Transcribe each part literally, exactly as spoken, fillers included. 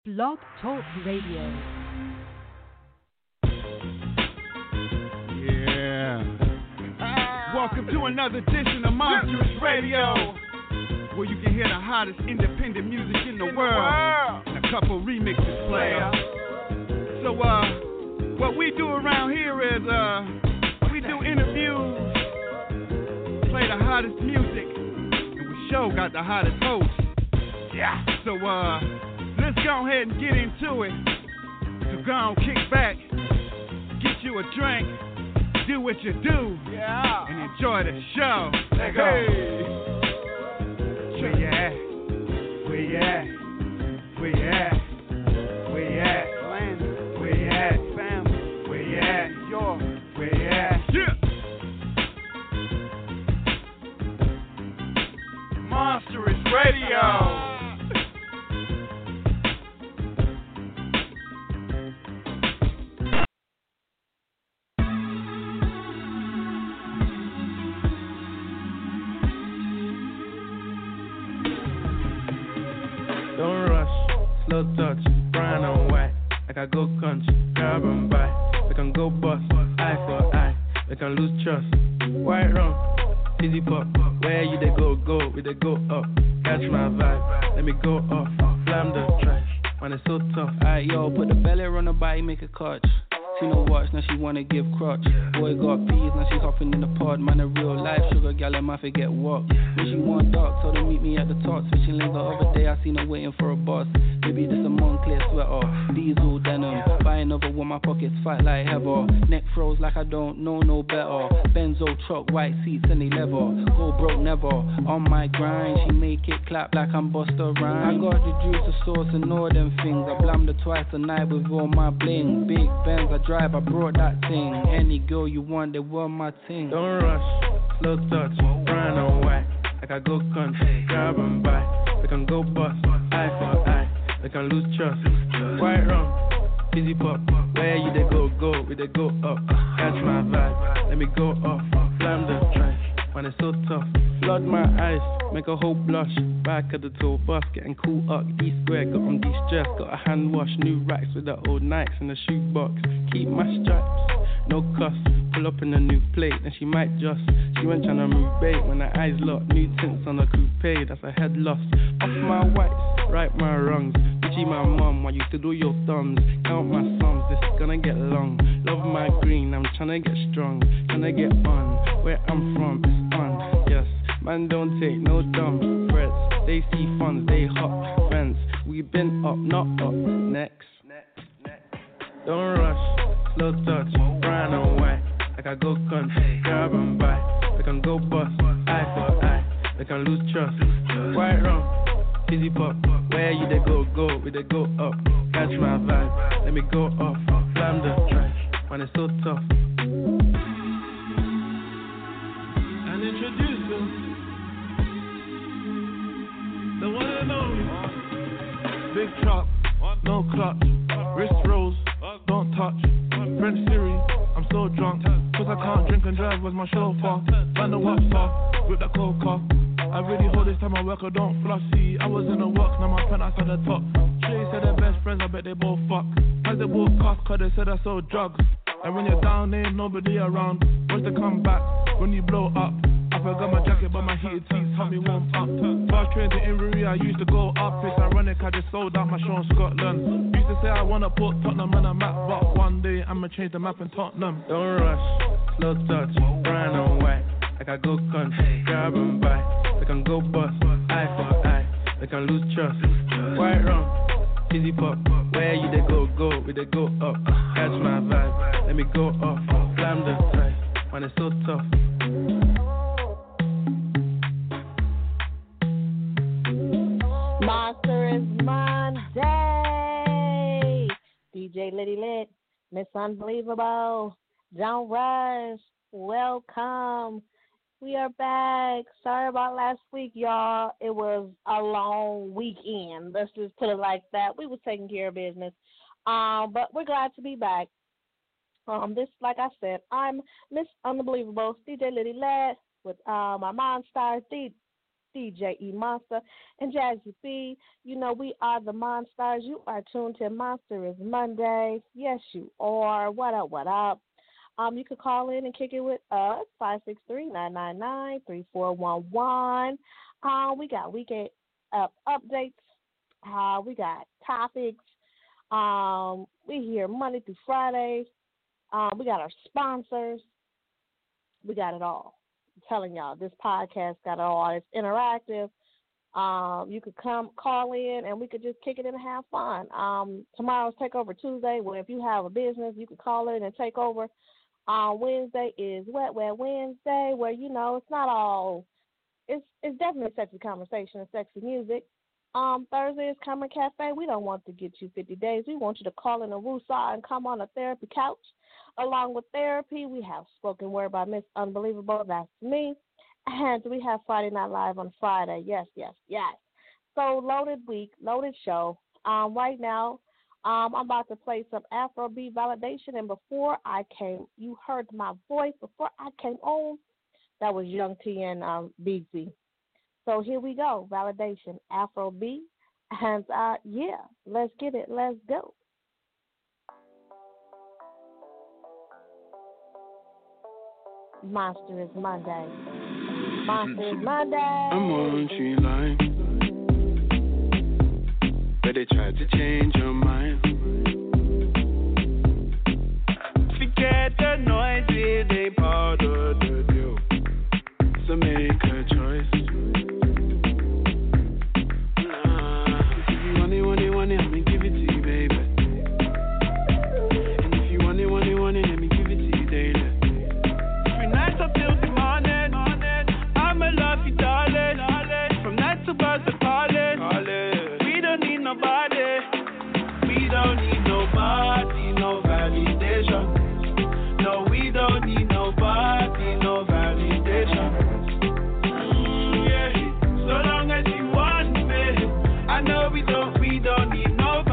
Blog Talk Radio. Yeah. Welcome to another edition of Monstrous Radio, where you can hear the hottest independent music in the world and a couple remixes player. So, uh, what we do around here is, uh, we do interviews, play the hottest music, and we show got the hottest host. Yeah. So, uh, let's go ahead and get into it. So go on, kick back, get you a drink, do what you do, yeah, and enjoy the show. Let go. Hey. Where you at? Where you at? Where you at? Where you at? Where you at? Family. Where you at? York. Where you at? Yeah. Monstrous Radio. Slow touch, brown and white. Like I go country, grab and buy. We can go bust, eye for eye. We can lose trust. White rum, easy pop. Where you they go, go, we they go up. Catch my vibe, let me go off. Slam the trash, man it's so tough. Alright yo, put the belly on the body, make a catch. She no watch, now she wanna give crutch. Boy got peas, now she hopping in the pod. Man a real life sugar gal, and my forget what. When she want dark, so they meet me at the top. Switching lanes the other day, I seen her waiting for a bus. Maybe this a Moncler sweater, diesel denim. Buy another one, my pockets fight like heather. Neck froze like I don't know no better. Benzo truck, white seats, any leather. Go broke never, on my grind. She make it clap like I'm Busta Rhymes. I got the juice, the sauce, and all them things. I blammed her twice a night with all my bling. Big Benz, I drive, I brought that thing. Any girl you want, they were my thing. Don't rush, slow touch, brown and white. Like I go country, grab and buy. We can go bust, eye for eye. We can lose trust. White rum, easy pop. Where you they go, go, we they go up. Catch my vibe, let me go off. Slam the trash, man it's so tough. Flood my eyes, make a whole blush. Back of the tour bus, getting cool up. D square, got on de-stress. Got a hand wash, new racks with the old Nikes in the shoebox. Keep my stripes, no cuss. Pull up in a new plate, then she might just. She went tryna move bait when her eyes locked. New tints on a coupe, that's a head loss. Off my whites, right my wrongs. Bitchy my mum, I used to do your thumbs. Count my sums, this is gonna get long. Love my green, I'm tryna get strong. Tryna get on, where I'm from, it's on, yes. Man don't take no dumb threats. They see funds, they hot friends. We been up, not up, next. Don't rush, slow touch, brown and white. Like I go country, grab and buy. We can go bust, eye for eye. We can lose trust. White rum, easy pop. Where you they go, go, we they go up. Catch my vibe, let me go off. Slam the trash, man it's so tough. And introduce them, the one and only. Big chop, no clutch, wrist rolls, don't touch. French Siri, I'm so drunk, cause I can't drink and drive with my chauffeur. Find the what's with the coca. I really hold this time I work, I don't flossy. I was in the works, now my pen outside the top. Shay said they're best friends, I bet they both fuck. As they both cuff, cause they said I sold drugs. And when you're down, there ain't nobody around. What's the comeback when you blow up? I forgot my jacket, but my heated seats help me warm up. First train to Inverie, I used to go up. It's ironic, I just sold out my show in Scotland. Used to say I wanna put Tottenham on a map, but one day I'ma change the map in Tottenham. Don't rush, slow touch, brown and white. Like I go country, grab and buy. We can go bust, eye for eye. We can lose trust. White rum, easy pop. Where you they go, go, we they go up. Catch my vibe, let me go off. Slam the trash, man it's so tough. Monstrous Monday. D J Liddy Lit, Miss Unbelievable, Don't Rush, welcome. We are back. Sorry about last week, y'all. It was a long weekend. Let's just put it like that. We was taking care of business. Um, but we're glad to be back. Um, this, like I said, I'm Miss Unbelievable, D J Liddy Lit, with uh, my Monstars, D D J E Monster, and Jazzy B. You know, we are the Monstars. You are tuned to Monster is Monday. Yes, you are. What up, what up? Um, you can call in and kick it with us, five six three, nine nine nine, three four one one. Uh, we got weekend uh, updates. Uh, we got topics. Um, we here Monday through Friday. Um, we got our sponsors. We got it all. I'm telling y'all, this podcast got it all. It's interactive. Um, you could come, call in, and we could just kick it in and have fun. Um, tomorrow's Takeover Tuesday, where if you have a business, you could call in and take over. Uh, Wednesday is Wet Wet Wednesday, where, you know, it's not all, it's it's definitely sexy conversation and sexy music. Um, Thursday is Cameron Cafe. We don't want to get you fifty days. We want you to call in a woosah and come on a therapy couch. Along with therapy, we have Spoken Word by Miss Unbelievable. That's me. And we have Friday Night Live on Friday. Yes, yes, yes. So loaded week, loaded show. Um, right now, um, I'm about to play some Afrobeat validation. And before I came, you heard my voice. Before I came on, that was Young T and um, B Z. So here we go, validation, Afrobeat, and uh, yeah, let's get it, let's go. Monster is Monday. Monster is Monday. I'm on tree line, but they tried to change your mind. Forget the noises, they powder the deal. So make a choice. Let me give it to you, baby. And if you want it, want it, want it, let me give it to you daily. Every night up till the morning, I'ma love you, darling. From night to birds to calling. We don't need nobody. We don't need nobody, no validation. No, we don't need nobody, no validation. Mm, yeah. So long as you want me, I know we don't, we don't need.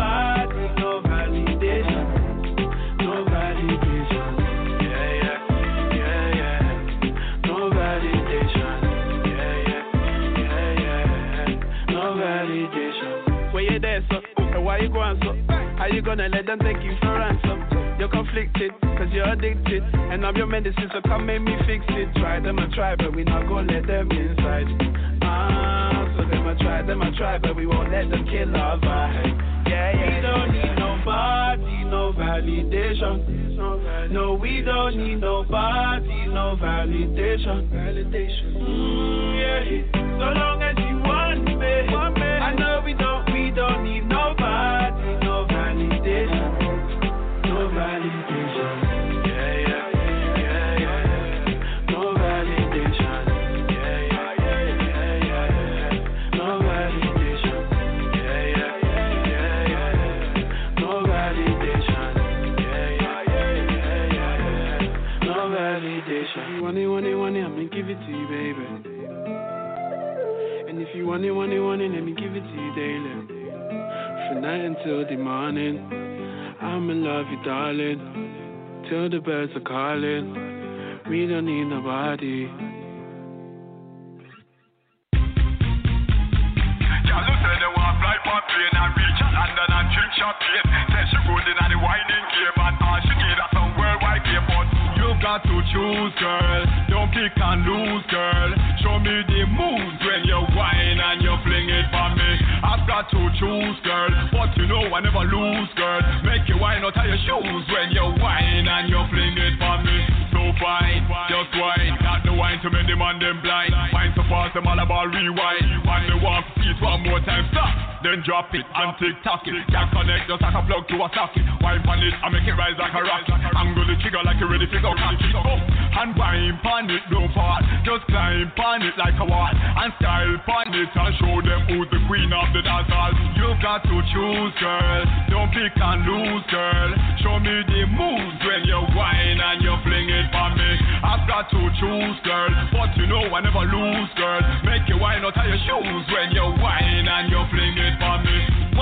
Why you going so? How you gonna let them take you for ransom? You're conflicted, cause you're addicted. And I'm your medicine, so come make me fix it. Try them, I try, but we not gonna let them inside. Ah, so them I try, them I try, but we won't let them kill our vibe. Yeah, yeah. We don't need nobody, no validation. No, we don't need nobody, no validation. Validation. Mm, yeah. So long as you want me, I know we don't, we don't need nobody, no validation. No validation. Yeah, yeah, yeah, yeah. No validation. Yeah, yeah, yeah, yeah, yeah. No validation. Yeah, yeah, yeah, yeah. No validation. Yeah, yeah, yeah, yeah, yeah. No validation. You want it, want it, want it, I'm gonna give it to you, baby. And if you want it, want it, want it, let me give it to you daily. From night until the morning, I'm in love you, darling. Till the birds are calling, we don't need nobody. Yeah, look at the one flight one plane and reach London and drink champagne. Said she good in the whining game and all she did at some worldwide game, but you've got to choose, girl. Don't pick and lose, girl. Show me the moves when you whine and you fling it for me. I've got to choose, girl, but you know I never lose, girl. Make you whine out of your shoes when you whine and you fling it for me. So fine, just whine, not the whine to make the man them blind. Wine so fast, them all about rewind. When they walk, see it one more time, stop. Then drop it and tick-tock it. Can't connect just like a plug to a socket. Wine pan it and make it rise like a rocket. Angle the trigger like you're ready to go cock it up. And wine pan it, don't fall. Just climb pan it like a wall. And style pan it and show them who's the queen of the dance hall. You've got to choose, girl. Don't pick and lose, girl. Show me the moves when you whine and you fling it for me. I've got to choose, girl, but you know I never lose, girl. Make you whine out of your shoes when you whine and you fling it for me. But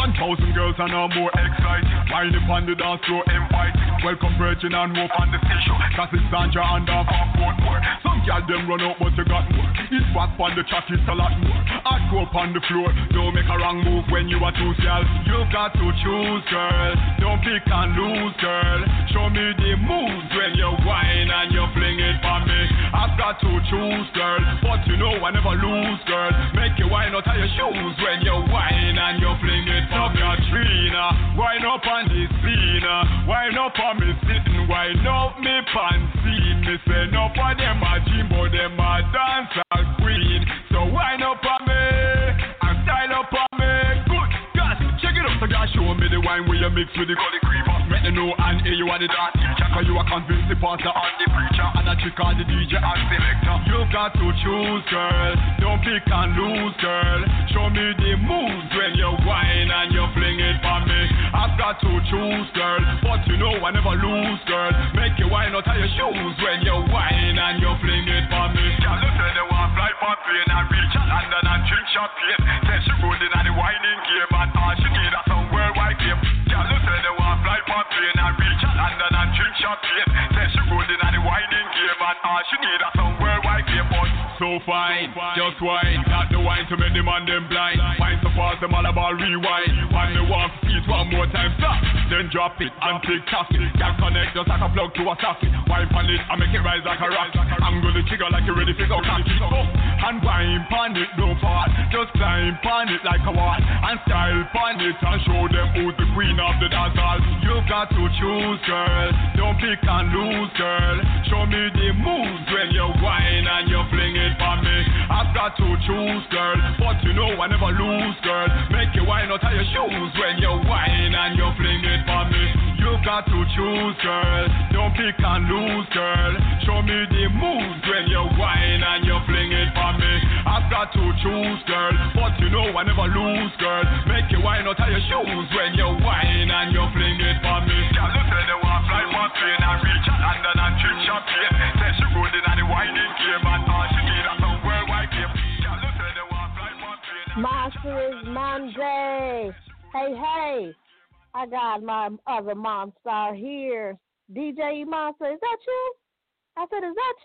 One thousand girls and no more exciting. Wine upon the dance floor inviting. Welcome Virgin and Hope on the station. Cause it's Sandra and the popcorn more. Some girl them run out but you got more. It's back on the track, it's a lot more. I'd go up on the floor. Don't make a wrong move when you are too girl. You got to choose, girl. Don't pick and lose, girl. Show me the moves when you whine and you fling it for me. I've got to choose, girl. But you know I never lose, girl. Make you whine out of your shoes when you whine and you fling it for me. Katrina, whine up on the scene. Whine up on me sitting, whine up me fancy. Me say no for them a Jimbo, them a dancer queen. So whine up on me and style up on me. Good, gosh, check it up. So gosh, show me the wine where you mix with the gully creamer. Make the know and hear you are the dance teacher. Cause you are convinced the pastor and the preacher. And a trick on the D J and selector. You got to choose, girl. Don't pick and lose, girl. Show me the moves when you whine and you fling it for me. I've got to choose, girl. But you know I never lose, girl. Make you whine out of your shoes when you whine and you fling it for me. Girl, you say they want fly for plane and reach a London and drink champagne. Say she good in the whining game and all she need a some worldwide game. Girl, you say they want fly for plane and reach a London and drink champagne. Say she good in the whining game and all she need a some worldwide game. But so fine, just wine. Got the wine to make the man them blind. Wine so fast them all about rewind. When they want to eat one more time, stop. Then drop it and take toss it. Can't connect just like a plug to a socket. Wine pan it and make it rise like a rocket. Angle the trigger like you're ready to go cock it up. And wine pan it, no fall. Just climb pan it like a wall. And style pan it and show them who's the queen of the dance hall. You got to choose, girl. Don't pick and lose, girl. Show me the moves when you whine and you fling it for me. I've got to choose, girl. But you know I never lose, girl. Make you whine out of your shoes when you whine and you fling it for me. You got to choose, girl. Don't pick and lose, girl. Show me the moves when you whine and you fling it for me. I've got to choose, girl. But you know I never lose, girl. Make you whine out of your shoes when you whine and you fling it for me. Girl, you say they want fly for plane and reach a London and drink champagne. Say she good in the whining game and all she need a some worldwide game. Girl, you say they want fly for plane and Monsters Monday. Hey, hey. I got my other monster here. D J Monster, is that you? I said, is that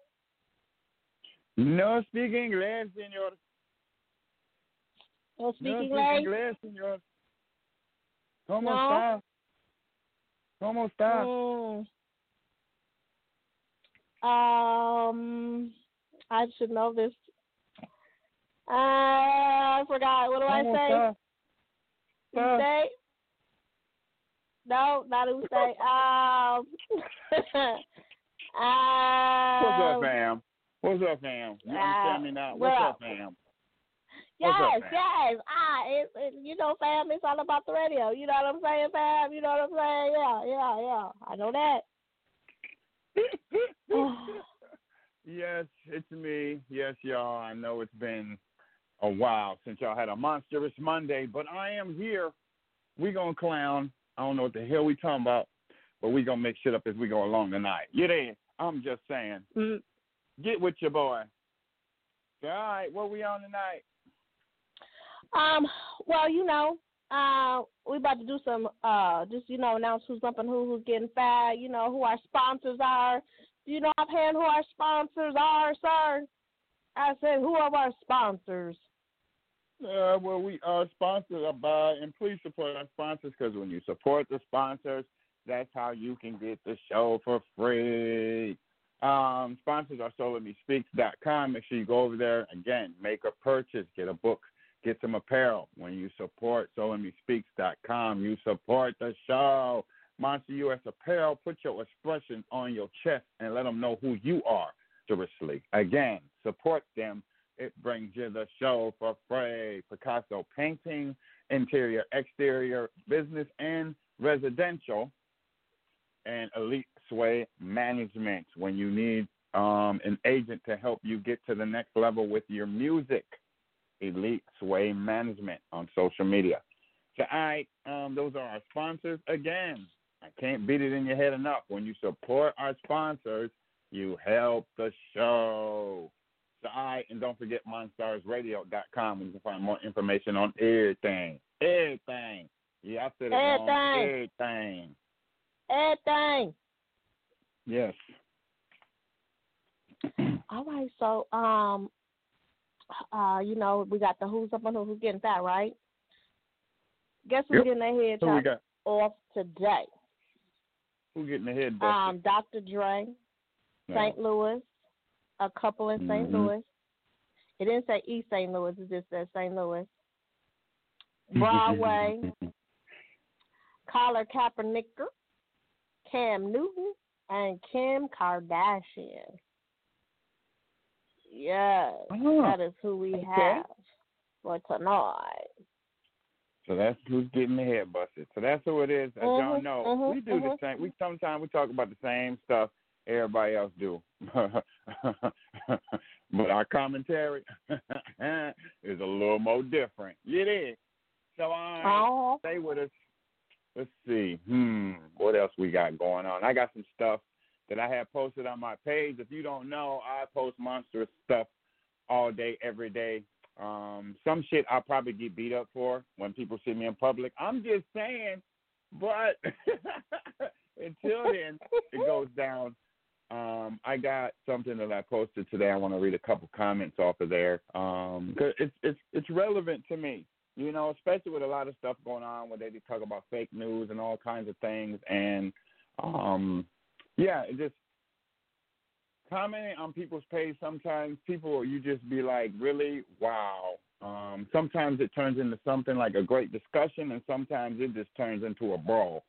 you? No speak English, senor. No speak no English? speak English, senor. ¿Cómo No. está? ¿Cómo está? Mm. Um, I should know this. Uh, I forgot. What do I ¿Cómo say? está? Está. Say? No, not who say. Um, um, What's up, fam? What's up, fam? You understand me now? What's well, up, fam? Yes, What's up, fam? yes. Ah, it, it, you know, fam, it's all about the radio. You know what I'm saying, fam? You know what I'm saying? Yeah, yeah, yeah. I know that. Yes, it's me. Yes, y'all. I know it's been a while since y'all had a Monstrous Monday, but I am here. We gonna clown. I don't know what the hell we talking about, but we gonna make shit up as we go along tonight. You there? I'm just saying. Mm-hmm. Get with your boy. All right, what we on tonight? Um, well, you know, uh, we about to do some, uh, just, you know, announce who's up and who, who's getting fat, you know, who our sponsors are. Do you know offhand who our sponsors are, sir? I said, who are our sponsors? Uh, well, we are sponsored by, and please support our sponsors, because when you support the sponsors, that's how you can get the show for free. Um, sponsors are solar me speaks dot com. Make sure you go over there. Again, make a purchase, get a book, get some apparel. When you support solar me speaks dot com, you support the show. Monster U S Apparel, put your expression on your chest and let them know who you are. Seriously. Again, support them. It brings you the show for free. Picasso Painting, interior, exterior, business, and residential. And Elite Sway Management when you need um, an agent to help you get to the next level with your music. Elite Sway Management on social media. So, all right, um, those are our sponsors. Again, I can't beat it in your head enough. When you support our sponsors, you help the show. So, all right, and don't forget monstars radio dot com where you can find more information on everything. Everything. Yeah, I said it Everything. wrong. Everything. Everything. Yes. All right, so um, uh, you know, we got the who's up and who's getting fat, right? Guess who's Yep. getting their head Who we chopped got? off today? Who getting the head busted? Um, Doctor Dre, No. Saint Louis, a couple in Saint Mhm. Louis. It didn't say East Saint Louis, it just said Saint Louis. Broadway, Colin Kaepernick, Cam Newton, and Kim Kardashian. Yes, Oh, that is who we okay. have for tonight. So that's who's getting the head busted. So that's who it is. As y'all Mhm, know, mhm, we do mhm. the same. We sometimes we talk about the same stuff everybody else do, but our commentary is a little more different. It is. So I Oh. stay with us. Let's see. Hmm. What else we got going on? I got some stuff that I have posted on my page. If you don't know, I post monstrous stuff all day, every day. Um, some shit I'll probably get beat up for when people see me in public. I'm just saying, but until then, it goes down. Um, I got something that I posted today. I want to read a couple comments off of there. Um, 'cause it's it's it's relevant to me, you know, especially with a lot of stuff going on where they talk about fake news and all kinds of things. And um, yeah, it just commenting on people's page, sometimes people, you just be like, really? Wow. Um, sometimes it turns into something like a great discussion, and sometimes it just turns into a brawl.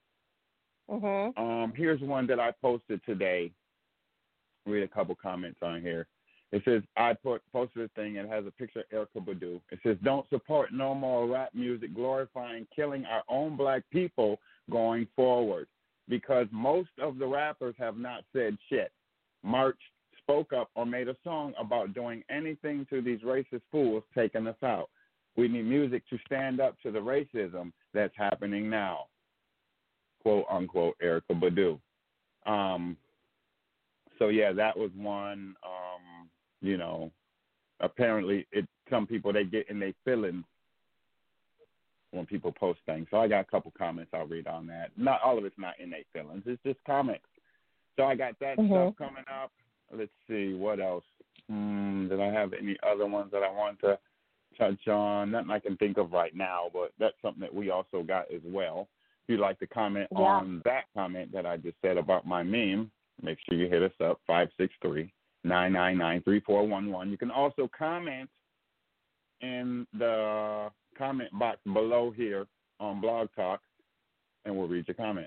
Mhm. Um, here's one that I posted today. Read a couple comments on here. It says, I put, posted a thing, and it has a picture of Erykah Badu. It says, don't support no more rap music glorifying killing our own black people going forward, because most of the rappers have not said shit, marched, spoke up, or made a song about doing anything to these racist fools taking us out. We need music to stand up to the racism that's happening now. Quote, unquote, Erykah Badu. Um, so, yeah, that was one, um, you know, apparently it some people, they get in their feelings when people post things. So I got a couple comments I'll read on that. Not all of it's not in their feelings. It's just comments. So I got that Mhm. stuff coming up. Let's see, what else? Hmm, did I have any other ones that I want to touch on? Nothing I can think of right now, but that's something that we also got as well. If you'd like to comment Yeah. on that comment that I just said about my meme, make sure you hit us up, five six three, nine nine nine, three four one one. You can also comment in the comment box below here on Blog Talk, and we'll read your comment.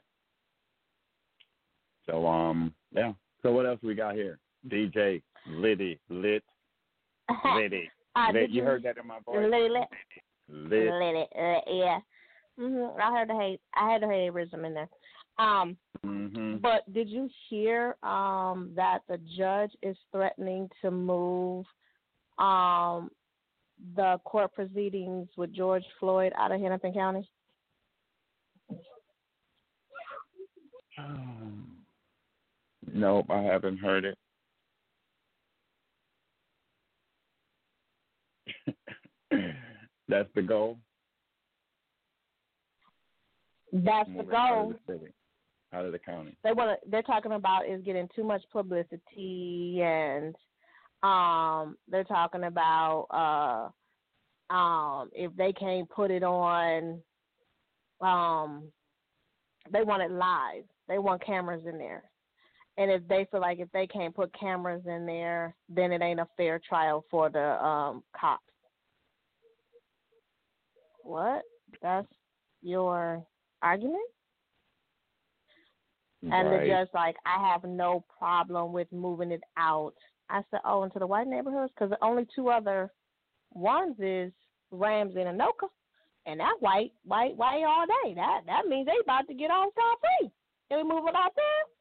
So, um, yeah. So what else we got here? D J Liddy, lit, Liddy. Uh, Lit. did You heard that in my voice? Liddy, lit. Lit. Liddy, uh, yeah. Mhm. I heard the hate. I had the haterism in there. Um, Mm-hmm. but did you hear um that the judge is threatening to move um the court proceedings with George Floyd out of Hennepin County? Um, nope, I haven't heard it. That's the goal. That's the Moving out of goal. the city, out of the county. They want to. They're talking about is getting too much publicity, and um, they're talking about uh, um, if they can't put it on, um, they want it live. They want cameras in there, and if they feel like if they can't put cameras in there, then it ain't a fair trial for the um, cops. What? That's your argument? And Right. the judge like, I have no problem with moving it out. I said, oh, into the white neighborhoods? Because the only two other ones is Ramsey and Anoka. And that white, white, white all day. That that means they about to get on scot free. Can we move it out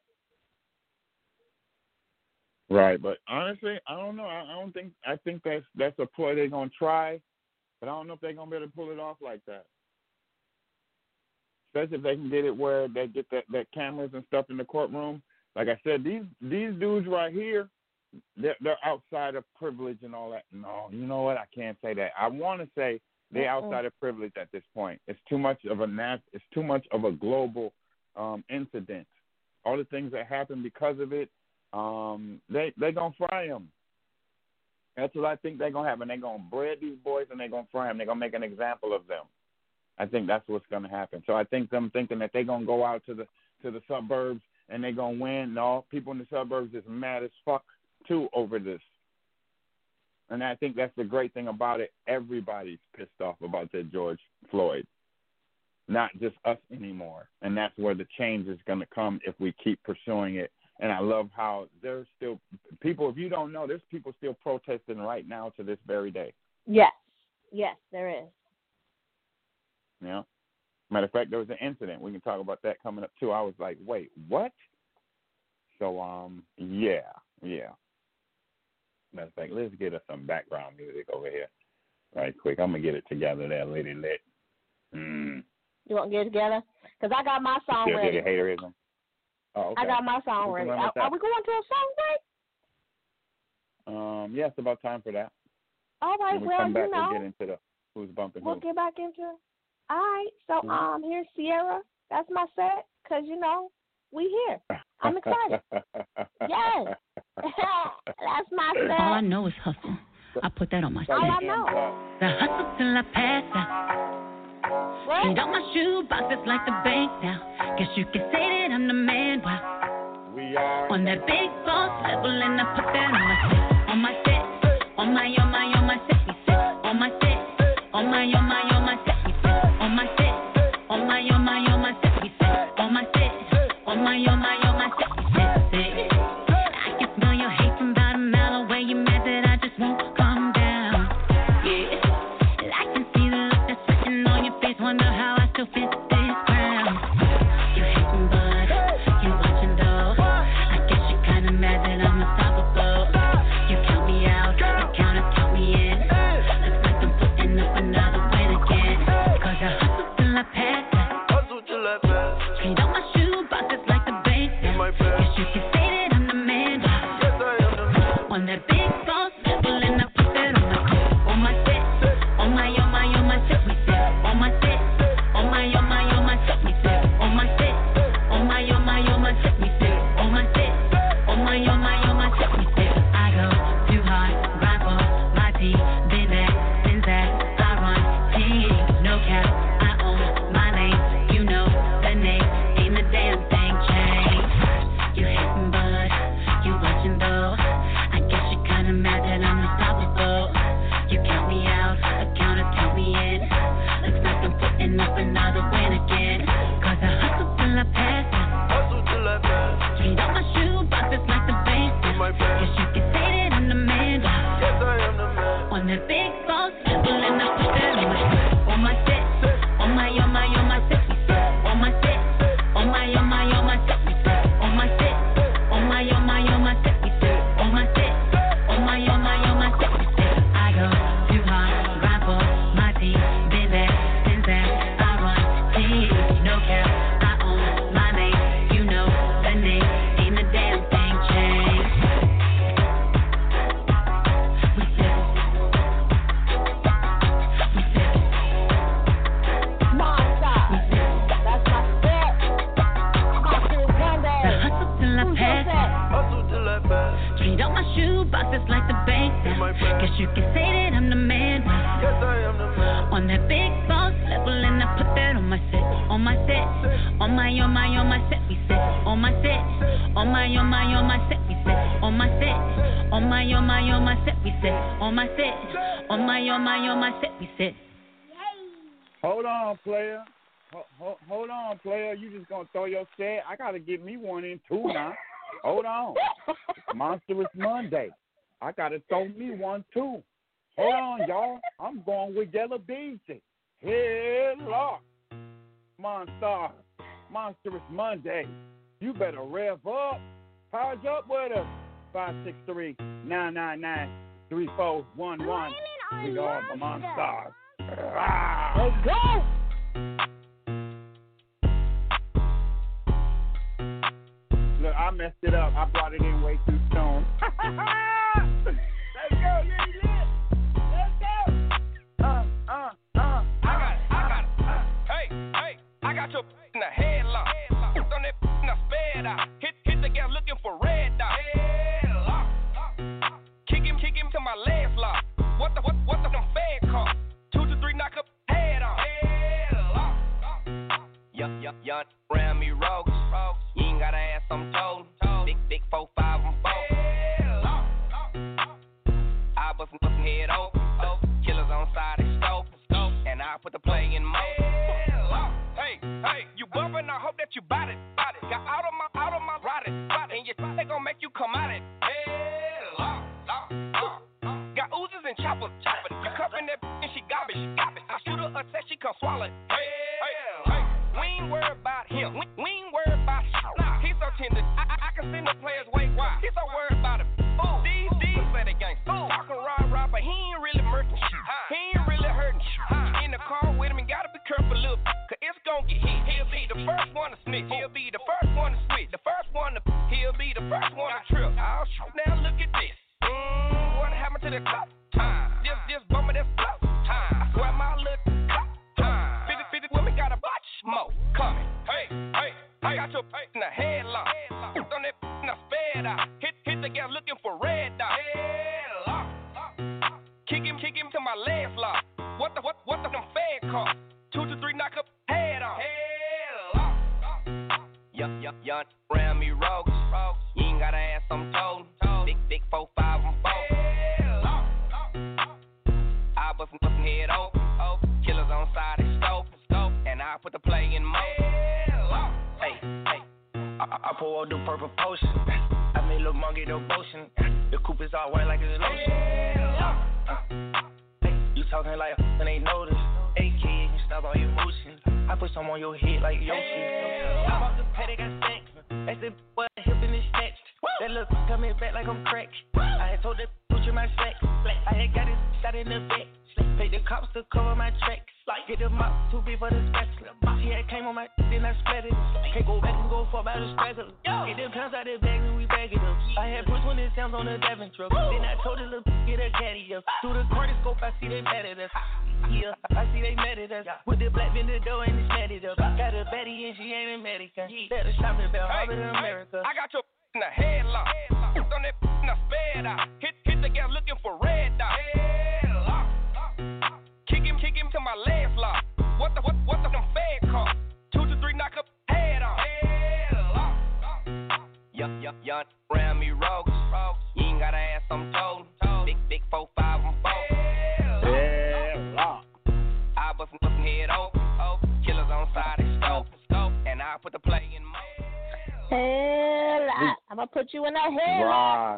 there? Right, but honestly, I don't know. I, I don't think. I think that's that's a ploy they're gonna try, but I don't know if they're gonna be able to pull it off like that. Especially if they can get it where they get that, that cameras and stuff in the courtroom. Like I said, these these dudes right here, they're, they're outside of privilege and all that. No, you know what? I can't say that. I want to say They're outside of privilege at this point. It's too much of a nat- It's too much of a global um, incident. All the things that happen because of it, um, they they gonna fry them. That's what I think they're gonna happen. They're gonna bread these boys and they're gonna fry them. They're gonna make an example of them. I think that's what's gonna happen. So I think them thinking that they're gonna go out to the to the suburbs and they're gonna win. No, people in the suburbs is mad as fuck too over this. And I think that's the great thing about it. Everybody's pissed off about that George Floyd, not just us anymore. And that's where the change is going to come if we keep pursuing it. And I love how there's still people, if you don't know, there's people still protesting right now to this very day. Yes. Yes, there is. Yeah. Matter of fact, there was an incident. We can talk about that coming up, too. I was like, wait, what? So, um, yeah, yeah. Matter of fact, let's get us some background music over here right quick. I'm going to get it together there, Lady Lit. Mm. You want to get it together? Because I got my song Still ready. get it, haterism? Oh, okay. I got my song We ready. can run Are, with that. are we going to a song break? Um, yeah, it's about time for that. All right, When we well, come back, you know, we'll get into the who's bumping we'll who. get back into it. All right, so Mm-hmm. um, here's Sierra. That's my set, because, you know, we here. I'm excited. Yes. That's my set. All I know is hustle. I put that on my All I chest. know. The hustle till I pass out. Straight on my shoe boxes like the bank now. Guess you can say that I'm the man. Wow. We are On that big boss level, and I put that on my set. On my set. On my, on my, on my set. We set. On my set. On my, on my, on my set. We set. On my set. On my, on my, on my set. We set. On my set. On my, on my, on my set. We set. Set. I can smell your hate from about a mile away. You're mad that I just won't calm down. Yeah. I can see the look that's written on your face. Wonder how I still fit this crown. You hating, but you watching though. I guess you're kinda mad that I'm unstoppable. You count me out, you count us, count me in. Looks like I'm putting up another win again. Cause I hustle till I pass out. Hustle till I pass. Straight on my shoe boxes like the bank now. My bad. Guess you can say that I'm the man. Yes, I am the man. On that big boss level, and I put that on my set. On my set. On my, on my, on my set. We set. On my set. On my, on my, on my set. We set. On my set. On my, on my, on my set. We set. On my set. On my, on my, on my set. We set. I go too hard, grind for my team. Been that, since that, I run team. No cap, I own my lane. You know the name, ain't a damn thing changed. You hating, but you watching though. I guess you're kinda mad that I'm unstoppable. You count me out, a counter count me in. Looks like I'm putting up another win again. Cause I hustle till I pass out. Hustle till I pass. Straight on my shoe boxes like the bank now. My bad. Guess you can say that I'm the man. Yes, I am the man. On that big boss level, and I put that on my set. On my set. On my, on my, on my set. We set. On my set. On my, on my, on my set. We set. On my set. On my, on my, on my set. We set. On my set. On my, on my, on my set. We set. I go too hard, grind for my team. Been there, since that, I run team. No cap, I own my name. You know the name, ain't a damn thing changed. We set. We set. Monster. We set. That's my set. Monster is one day. The hustle till I Who's your pass set? out. Hustle till I pass. Straight on my shoe boxes like the bank My now. bad. Guess you can say that I'm the man. Yes, I am the man. On that big boss level, and I put that on my set. On my set. On my, on my, on my set. We set. On my set. On my, on my, on my set. We set. On my set. On my, on my, on my set. We set. On my set. On my, on my, on my set. We set. Hold on, player. Ho- ho- hold on, player. You just gonna throw your set? I gotta get me one in too now. Hold on. Monstrous Monday. I gotta throw me one too. Hold on, y'all. I'm going with Yellow Beezy. Hello. Monster. Monstrous Monday. You better rev up. Powers up with us. five six three, nine nine nine, three four one one. We are the Monsters. Ah. Let's go. Look, I messed it up. I brought it in way too soon. Let's go, Lily. Let's go. Uh, uh, uh. headlock. On that and I sped out. Hit, hit the gas looking for red dot. Headlock. Kick him, kick him to my legs lock. What the, what, what the them fed call? Two to three, knock up head on. Headlock. Yup, yup, yup, round me rogues. You ain't gotta ask, I'm told. Big, big four, five, I'm four. I bust some fucking head open. Killers on side of stove. And I put the play in motion. Hey, hey, you bumpin', I hope that you bought it. Got out of my, out of my ride it. And your they gon' make you come out it. Got oozes and choppers. You cuffin' that and she garbage. I shoot her a text, she come swallow it. Hey, hey, we ain't worried about him. We, we ain't worried about him. Nah, he's so tender. I, I, I can send the players way wide. He's so worried about it. Ooh, these, these say they gang. Ooh, talking rah rah, but he ain't really murking shit. He ain't really hurting shit. In the car with him, and gotta be careful, little, cause it's gon' get hit. He'll be the first one to snitch. He'll be the first one to switch. The first one to, he'll be the first one to trip. I'll shoot. Now look at this. Mmm, what happened to the cop? Time. This, this bummer, that's close. Time. I swear my little cop. Time. fifty, fifty women got a bunch more coming. Hey, hey, I got your face in the headlock. On that and I sped out. Hit, hit the gas looking for red dot. Headlock. Kick him, kick him to my legs lock. What the, what, what the them fed call? Two to three, knock up head on. Headlock. Yup, yup, yup, round me rogues. You ain't gotta ask, I'm told. Big, big four, five, I'm four. I bust some fucking head open. Killers on side of stove. And I put the play in motion. Hey, hey. I, I pour out the purple potion. I made Lil Monkey the motion. The coupe is all white like it's lotion. Uh, hey, you talking like and ain't noticed. Hey kid, you stop all your motion. I put some on your head like Yoshi. I bought the paddock, I stank. That's the boy hip in his snatched. That look coming back like I'm cracked. I had told that put you my slack. I had got it shot in the back. Pay the cops to cover my tracks. Get them up, too big for the spatula. She had came on my then I spread it. Can't go back and go for about the spatula. Get them pounds out the bag and we bag it up. I had put twenty sounds on the Devon truck. Then I told the little get a caddy up. Through the cortiscope, I see they mad at us. Yeah, I see they mad at us. With the black in the door and it's mad it up. Got a baddie and she ain't American. Let her shop in Bell Harbor in America. I got your in the headlock. On that and I sped out. Hit, hit the gas looking for red dot. Headlock. Kick him, kick him to my legs lock. What the, what, what the them fed call? Two to three, knock up head on. Headlock. Yup, yup, yup, round me rogues. You ain't gotta ask, I'm told. Big, big four, five, I'm four. Headlock. I bust some fucking head open. Killers on side of stove. And I put the play in motion. Headlock. I'm gonna put you in a headlock.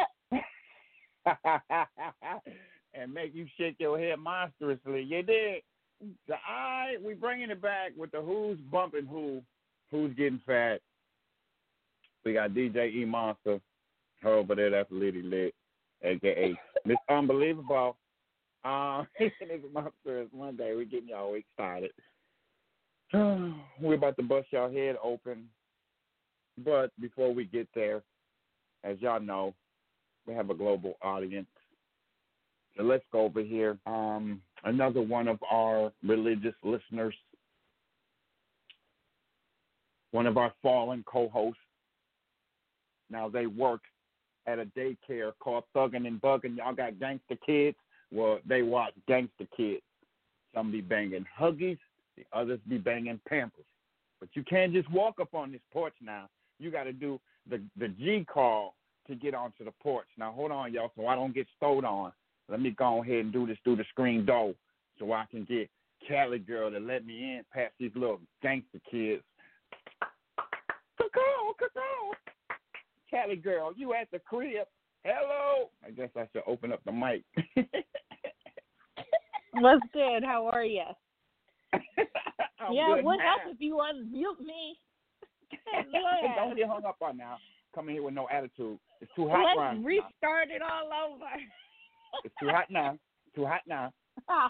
Right. And make you shake your head monstrously. You did. The eye, we bringing it back with the who's bumping who, who's getting fat. We got D J E Monster, her over there, that's Liddy Lit, a k a. Miss Unbelievable. Um, it's Monster, it's Monday. We're getting y'all excited. We're about to bust y'all head open. But before we get there, as y'all know, we have a global audience. So let's go over here. Um, another one of our religious listeners, one of our fallen co-hosts. Now they work at a daycare called Thuggin' and Buggin'. Y'all got gangster kids. Well, they watch gangster kids. Some be banging Huggies, the others be banging Pampers. But you can't just walk up on this porch now. You got to do the, the G call to get onto the porch. Now, hold on, y'all, so I don't get stowed on. Let me go ahead and do this through the screen door so I can get Cali Girl to let me in past these little gangster kids. Caw-caw, caw-caw. Cali Girl, you at the crib. Hello. I guess I should open up the mic. What's good? How are you? Yeah, what now. else if you unmute me? Don't get hung up on now. Come in here with no attitude. It's too hot Let's right restart now. It all over. It's too hot now. It's too hot now. How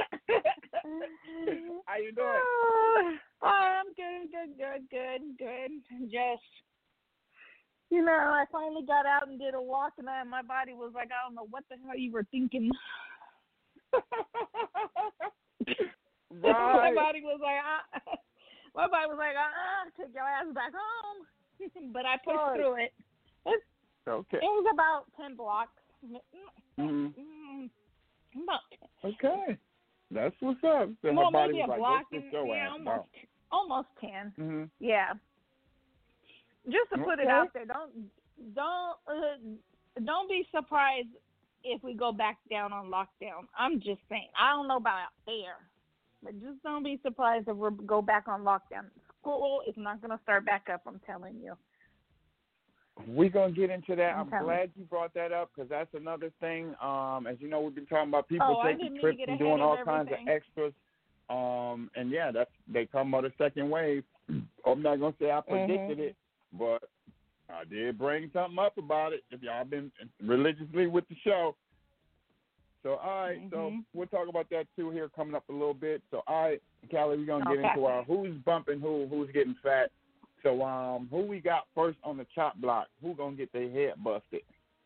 you doing? Oh, I'm good, good, good, good, good. Just, you know, I finally got out and did a walk, and I, my body was like, I don't know what the hell you were thinking. Right. My body was like, I, My body was like, uh, take your ass back home. But I pushed Right. through it. It's, Okay. It was about ten blocks. Mm-hmm. Mm, about Okay. That's what's up. So well, her body maybe a was like, block go and sit your yeah, ass almost, down. almost ten. Mm-hmm. Yeah. Just to put it Okay. out there, don't don't uh, don't be surprised if we go back down on lockdown. I'm just saying. I don't know about out there, but just don't be surprised if we go back on lockdown. School is not going to start back up. I'm telling you. We're going to get into that. I'm Okay. glad you brought that up because that's another thing. Um, as you know, we've been talking about people Oh, I taking didn't mean to trips get and ahead doing of all kinds of everything. extras. Um, and, yeah, that's they talking about a second wave. I'm not going to say I predicted Mhm. it, but I did bring something up about it if y'all been religiously with the show. So, all right, so Mhm. we'll talk about that, too, here coming up a little bit. So, all right, Callie, we're going to get Okay. into our who's bumping who, who's getting fat. So, um, who we got first on the chop block? Who going to get their head busted?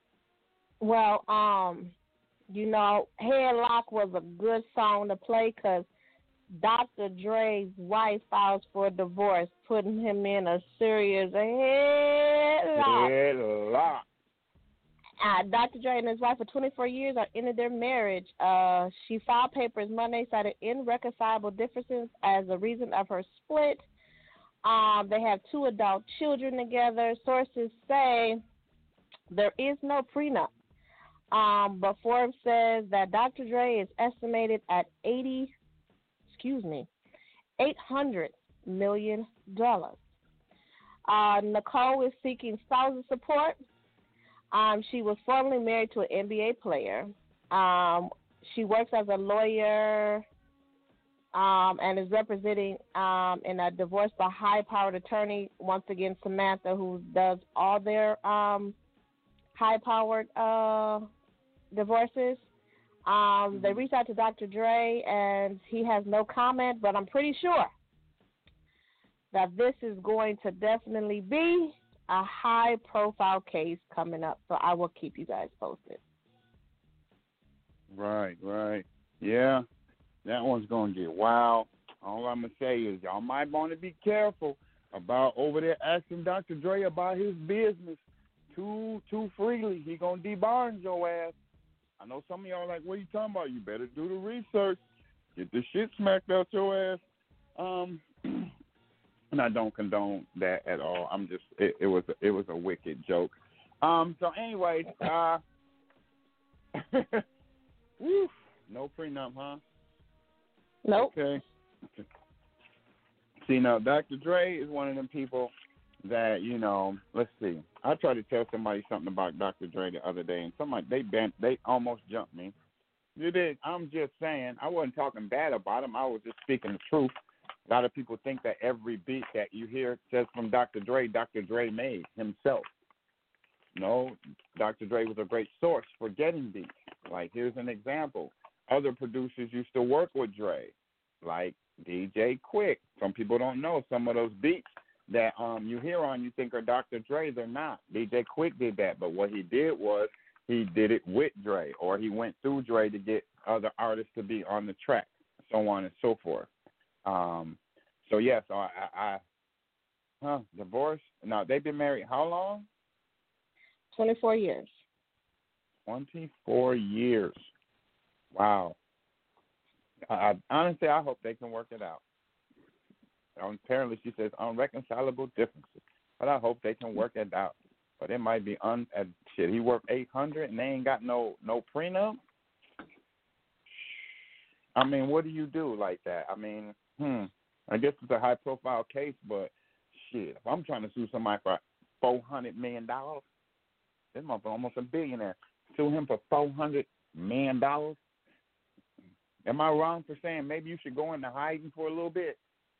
Well, um, you know, Headlock was a good song to play because Doctor Dre's wife files for divorce, putting him in a serious headlock. Headlock. Uh, Doctor Dre and his wife for twenty-four years are into their marriage. Uh, she filed papers Monday, cited irreconcilable differences as a reason of her split. Um, they have two adult children together. Sources say there is no prenup. Um, but Forbes says that Doctor Dre is estimated at eighty, excuse me, eight hundred million dollars. Uh, Nicole is seeking spousal support. Um, she was formerly married to an N B A player. Um, she works as a lawyer um, and is representing um, in a divorce by high-powered attorney, once again, Samantha, who does all their um, high-powered uh, divorces. Um, they reached out to Doctor Dre, and he has no comment, but I'm pretty sure that this is going to definitely be a high-profile case coming up, so I will keep you guys posted. Right, right. Yeah, that one's going to get wild. All I'm going to say is y'all might want to be careful about over there asking Doctor Dre about his business too too freely. He going to debarge your ass. I know some of y'all are like, what are you talking about? You better do the research. Get the shit smacked out your ass. Um, and I don't condone that at all. I'm just, it, it was it was a wicked joke. Um, so anyway, uh, whew, no prenup, huh? Nope. Okay. See, now, Doctor Dre is one of them people that, you know, let's see. I tried to tell somebody something about Doctor Dre the other day, and somebody, they bent, they almost jumped me. You did. I'm just saying, I wasn't talking bad about him. I was just speaking the truth. A lot of people think that every beat that you hear says from Doctor Dre, Doctor Dre made himself. No, Doctor Dre was a great source for getting beats. Like, here's an example. Other producers used to work with Dre, like D J Quick. Some people don't know some of those beats that um you hear on you think are Doctor Dre. They're not. D J Quick did that, but what he did was he did it with Dre, or he went through Dre to get other artists to be on the track, so on and so forth. Um, so yes, yeah, so I, I, I, huh, divorce? No, they've been married how long? twenty-four years. twenty-four years. Wow. I, I, honestly, I hope they can work it out. Um, apparently, she says unreconcilable differences, but I hope they can work it out. But it might be un. Uh, shit, he worked eight hundred and they ain't got no no prenup. I mean, what do you do like that? I mean, hmm. I guess it's a high profile case, but shit, if I'm trying to sue somebody for four hundred million dollars, this motherfucker almost a billionaire. Sue him for four hundred million dollars. Am I wrong for saying maybe you should go into hiding for a little bit?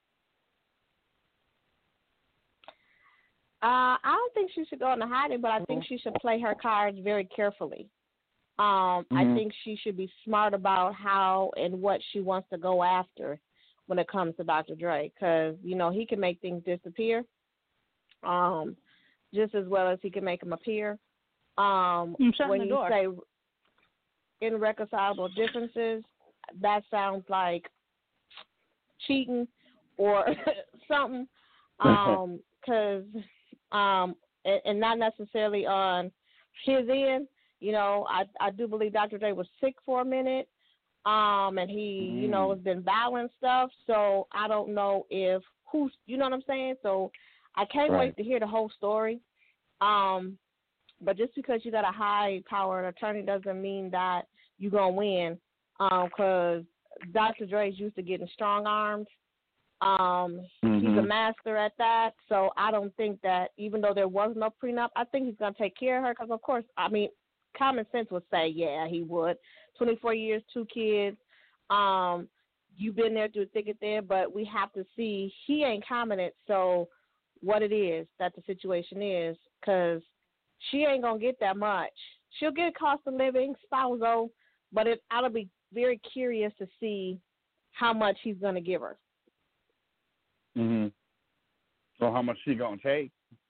Uh, I don't think she should go into hiding, but I think she should play her cards very carefully. Um, Mm-hmm. I think she should be smart about how and what she wants to go after when it comes to Doctor Dre, because, you know, he can make things disappear um, just as well as he can make them appear. Um, when you door. say irreconcilable differences, that sounds like cheating or something, um, because um, and, and not necessarily on his end. You know, I I do believe Doctor Dre was sick for a minute, um, and he mm. you know has been battling stuff. So I don't know if who's you know what I'm saying. So I can't right. wait to hear the whole story. Um, but just because you got a high-powered attorney doesn't mean that you're gonna win. Because um, Doctor Dre's used to getting strong-armed. Um, mm-hmm. He's a master at that. So I don't think that even though there was no prenup, I think he's going to take care of her because, of course, I mean, common sense would say, yeah, he would. twenty-four years, two kids. Um, you've been there through thick and thin, but we have to see he ain't commented. So what it is that the situation is because she ain't going to get that much. She'll get a cost of living, spousal, but it, I'll be very curious to see how much he's going to give her. Mm-hmm. So how much she going to take?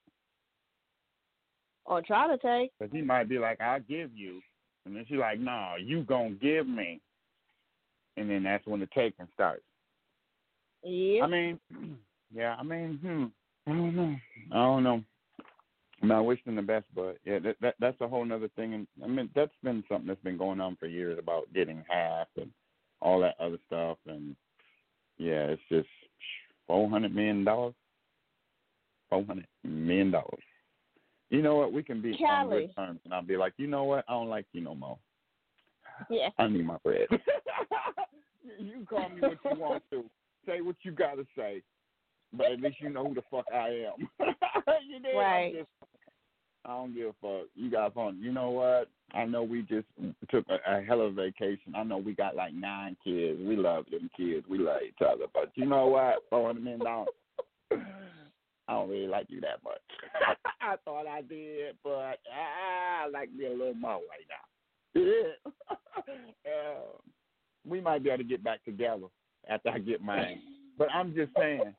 Or try to take. Because he might be like, I'll give you. And then she's like, no, nah, you going to give me. And then that's when the taking starts. Yeah. I mean, yeah, I mean, hmm, I don't know. I don't know. I'm not wishing the best, but yeah, that, that that's a whole other thing. And I mean, that's been something that's been going on for years about getting half and all that other stuff. And yeah, it's just four hundred million dollars. Four hundred million dollars. You know what? We can be Kelly. on good terms, and I'll be like, you know what? I don't like you no more. Yeah. I need my bread. You can call me what you want to. Say what you got to say. But at least you know who the fuck I am. You know, right. Just, I don't give a fuck. You got fun. You know what? I know we just took a, a hell of a vacation. I know we got like nine kids. We love them kids. We love each other. But you know what? four hundred million dollars. I don't really like you that much. I thought I did, but I like me a little more right now. Yeah. uh, we might be able to get back together after I get mine. But I'm just saying.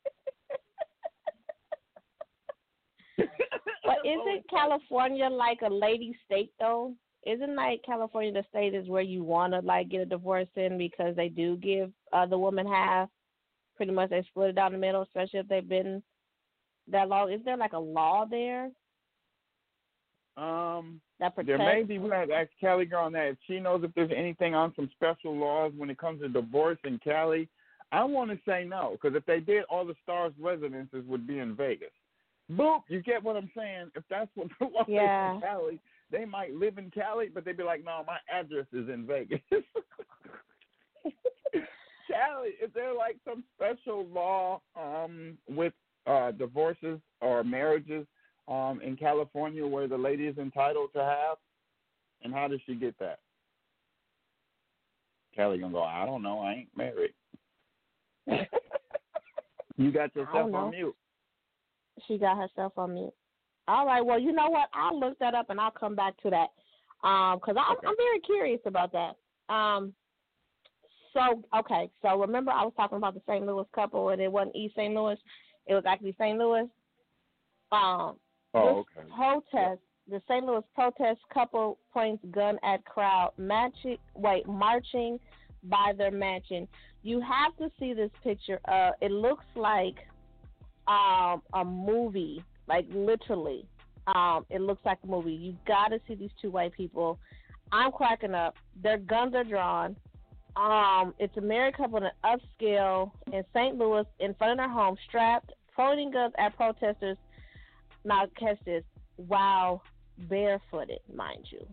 But isn't California like a lady state though? Isn't like California the state is where you want to like get a divorce in because they do give uh, the woman half? Pretty much they split it down the middle, especially if they've been that long. Is there like a law there? Um, that protects? There may be. We have to ask Callie girl on that. If she knows if there's anything on some special laws when it comes to divorce in Cali, I want to say no, because if they did, all the stars' residences would be in Vegas. Boop, you get what I'm saying? If that's what the law yeah. is in Cali, they might live in Cali, but they'd be like, no, my address is in Vegas. Cali, is there like some special law um, with uh, divorces or marriages um, in California where the lady is entitled to have? And how does she get that? Cali gonna go, I don't know, I ain't married. You got yourself on mute. She got herself on mute. All right. Well, you know what? I'll look that up and I'll come back to that because um, I'm, okay. I'm very curious about that. Um, so, okay. So, remember I was talking about the Saint Louis couple and it wasn't East Saint Louis. It was actually Saint Louis. Um, oh, this okay. protest, the Saint Louis protest couple points gun at crowd, matching, wait, marching by their mansion. You have to see this picture. Uh, it looks like um, a movie, like literally. Um, it looks like a movie. You got to see these two white people. I'm cracking up. Their guns are drawn. Um, it's a married couple in an upscale in Saint Louis in front of their home, strapped, pointing guns at protesters. Now, catch this. Wow, barefooted, mind you.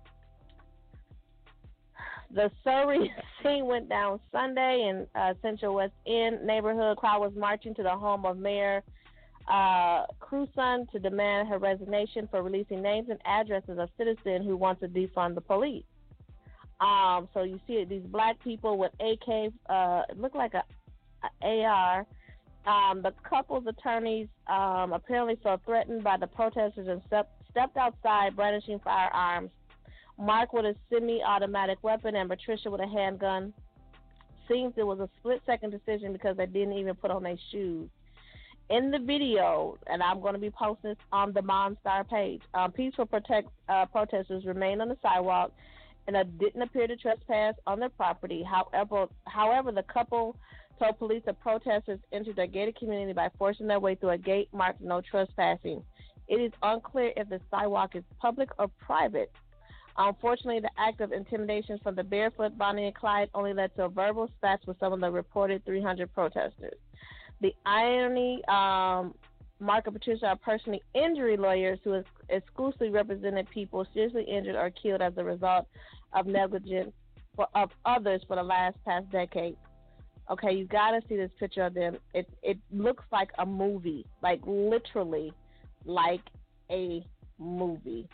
The Surrey scene went down Sunday in uh, Central West End neighborhood. Crowd was marching to the home of Mayor uh, Crewson to demand her resignation for releasing names and addresses of citizens who want to defund the police. Um, so you see it, these black people with A K, uh, it looked like a, a AR. Um, the couple's attorneys um, apparently felt threatened by the protesters and step, stepped outside brandishing firearms. Mark with a semi-automatic weapon and Patricia with a handgun. Seems it was a split-second decision because they didn't even put on their shoes. In the video, and I'm going to be posting this on the Monstar page, um, peaceful protect, uh, protesters remained on the sidewalk and uh, didn't appear to trespass on their property. However, however, the couple told police the protesters entered a gated community by forcing their way through a gate marked no trespassing. It is unclear if the sidewalk is public or private. Unfortunately, the act of intimidation from the barefoot Bonnie and Clyde only led to verbal spats with some of the reported three hundred protesters. The irony, um, Mark and Patricia are personally injury lawyers who exclusively represented people seriously injured or killed as a result of negligence for, of others for the last past decade. Okay, you gotta see this picture of them. It it looks like a movie, like literally, like a movie.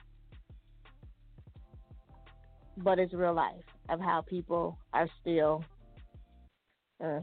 But it's real life of how people are still uh,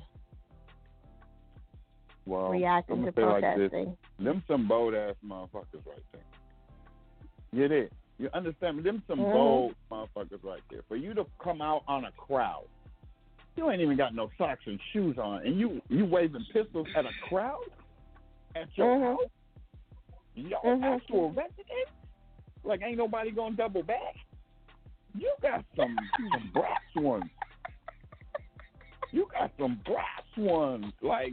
well, reacting to protesting. Like them some bold ass motherfuckers right there. You did. You understand me? Them some mm-hmm. bold motherfuckers right there. For you to come out on a crowd, you ain't even got no socks and shoes on, and you you waving pistols at a crowd at your mm-hmm. house. Your mm-hmm. actual resident? Like ain't nobody gonna double back? You got some some brass ones. You got some brass ones. Like,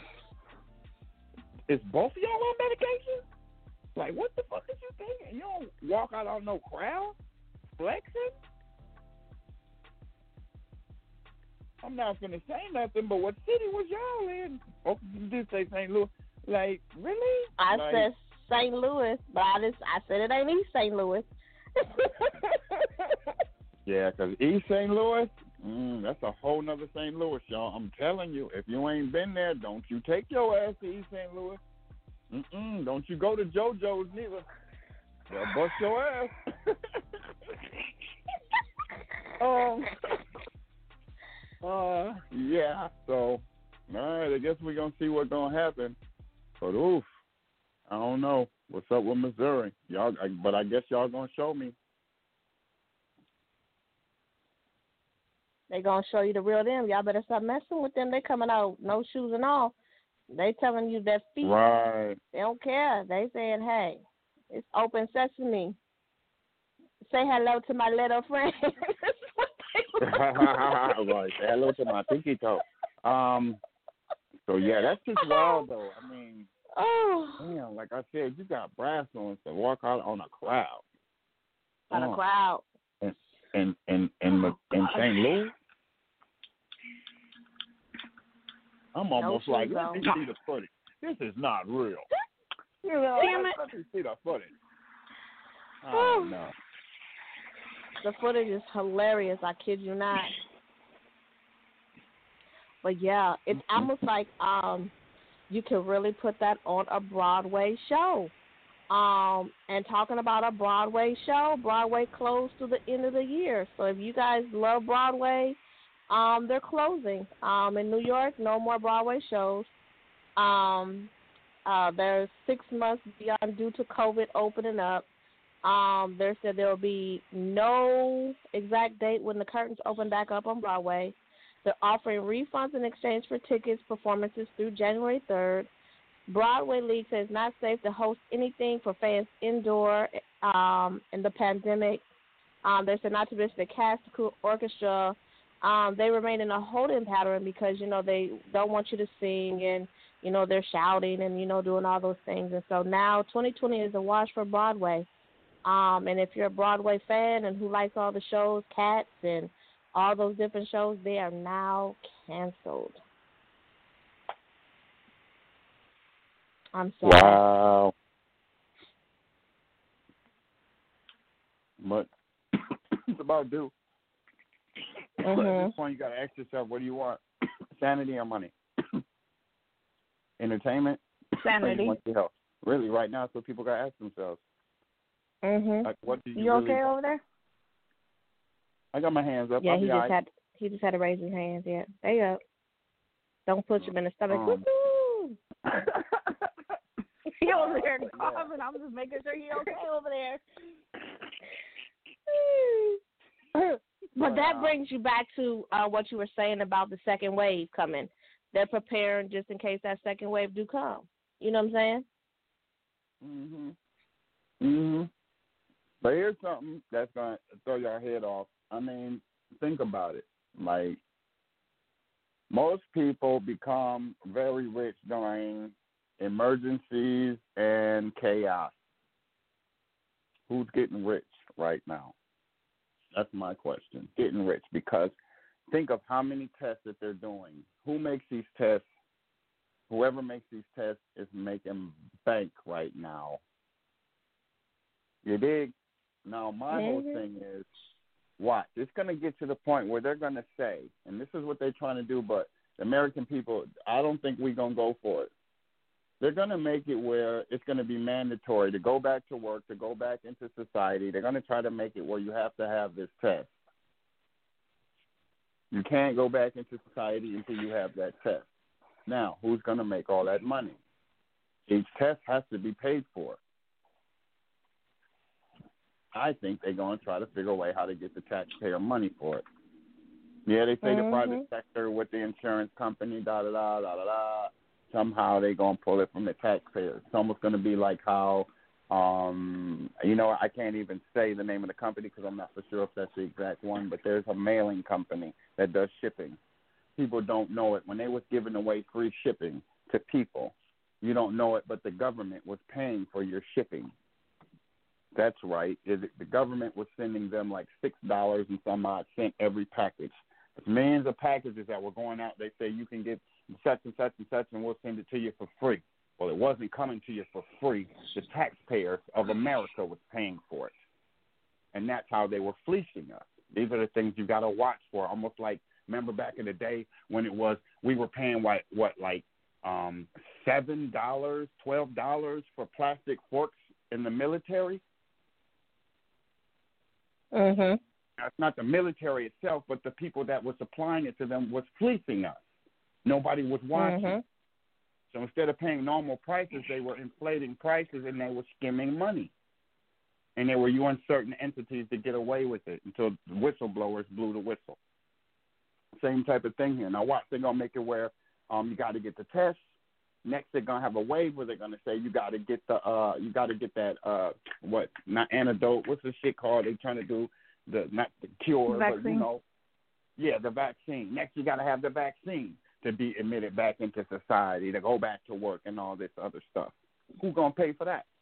is both of y'all on medication? Like, what the fuck is you thinking? You don't walk out on no crowd flexing? I'm not gonna say nothing, but what city was y'all in? Oh, you did say Saint Louis. Like, really? I like, said Saint Louis, but I just I said it ain't East Saint Louis. Yeah, because East Saint Louis, mm, that's a whole nother Saint Louis, y'all. I'm telling you, if you ain't been there, don't you take your ass to East Saint Louis. Mm-mm, don't you go to JoJo's neither. They'll bust your ass. um, uh, yeah, so, all right, I guess we're going to see what's going to happen. But, oof, I don't know. What's up with Missouri? Y'all, I, but I guess y'all going to show me. They going to show you the real them. Y'all better stop messing with them. They coming out no shoes and all. They telling you their feet. Right. They don't care. They saying, hey, it's open sesame. Say hello to my little friend. Right. Say hello to my pinky toe. Um. So, yeah, that's just wild, though. I mean, oh. Damn, like I said, you got brass on to walk out on a crowd. On oh. a crowd. And in in in, oh, in Saint Louis. I'm almost no like, shoes, let me see the footage. This is not real. You know, Damn let, it. let me see the footage. Oh, no. The footage is hilarious. I kid you not. But, yeah, it's mm-hmm. almost like um, you can really put that on a Broadway show. Um, and talking about a Broadway show, Broadway closed to the end of the year. So if you guys love Broadway, um, they're closing. Um, in New York, no more Broadway shows. Um, uh, there's six months beyond due to COVID opening up. Um, they said there will be no exact date when the curtains open back up on Broadway. They're offering refunds in exchange for tickets performances through January third. Broadway League says it's not safe to host anything for fans indoor um, in the pandemic. Um, they said not to mention the cast, the orchestra. Um, they remain in a holding pattern because, you know, they don't want you to sing and, you know, they're shouting and, you know, doing all those things. And so now twenty twenty is a wash for Broadway. Um, and if you're a Broadway fan and who likes all the shows, Cats and all those different shows, they are now canceled. I'm sorry. Wow. But it's about due. Mm-hmm. At this point, you got to ask yourself, what do you want? Sanity or money? Entertainment? Sanity. Or you want your health? Really, right now, so people got to ask themselves. Mm-hmm. Like, what do you, you really okay want? over there? I got my hands up. Yeah, I'll he be just right. had he just had to raise his hands. Yeah, there you go. Don't push him in the stomach. Um, He over there coughing. I'm just making sure he okay over there. But that brings you back to uh, what you were saying about the second wave coming. They're preparing just in case that second wave do come. You know what I'm saying? Mhm. Mhm. But here's something that's gonna throw your head off. I mean, think about it. Like, Most people become very rich during emergencies and chaos. Who's getting rich right now? That's my question. Getting rich, because think of how many tests that they're doing. Who makes these tests? Whoever makes these tests is making bank right now. You dig? Now, my mm-hmm. whole thing is, watch. It's going to get to the point where they're going to say, and this is what they're trying to do, but the American people, I don't think we're going to go for it. They're going to make it where it's going to be mandatory to go back to work, to go back into society. They're going to try to make it where you have to have this test. You can't go back into society until you have that test. Now, who's going to make all that money? Each test has to be paid for. I think they're going to try to figure a way how to get the taxpayer money for it. Yeah, they say mm-hmm. the private sector with the insurance company, da da da da da da. Somehow they're going to pull it from the taxpayers. It's almost going to be like how, um, you know, I can't even say the name of the company because I'm not for sure if that's the exact one, but there's a mailing company that does shipping. People don't know it. When they was giving away free shipping to people, you don't know it, but the government was paying for your shipping. That's right. The government was sending them like six dollars and some odd cent every package. There's millions of packages that were going out. They say you can get such and such and such, and we'll send it to you for free. Well, it wasn't coming to you for free. The taxpayers of America was paying for it, and that's how they were fleecing us. These are the things you got to watch for. Almost like, remember back in the day when it was we were paying what what like um, seven dollars, twelve dollars for plastic forks in the military. Mm-hmm. It's not the military itself, but the people that were supplying it to them was fleecing us. Nobody was watching. Mm-hmm. So instead of paying normal prices, they were inflating prices and they were skimming money. And they were using certain entities to get away with it until the whistleblowers blew the whistle. Same type of thing here. Now watch, they're going to make it where um, you got to get the test. Next, they're going to have a wave where they're going to say you got to get the uh, you got to get that uh, what not antidote. What's the shit called? They're trying to do the not the cure, vaccine. but you know, yeah, the vaccine. Next, you got to have the vaccine to be admitted back into society, to go back to work, and all this other stuff. Who's going to pay for that?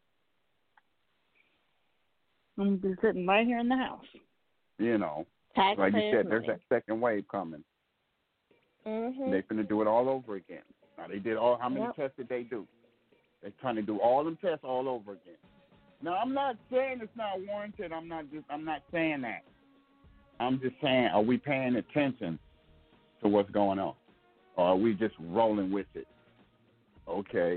I'm just sitting right here in the house. You know, Taxpayers like you said, there's money. that second wave coming. Mm-hmm. They're going to do it all over again. Now, they did all, how many yep. tests did they do? They're trying to do all them tests all over again. Now, I'm not saying it's not warranted. I'm not just, I'm not saying that. I'm just saying, are we paying attention to what's going on? Or are we just rolling with it? Okay.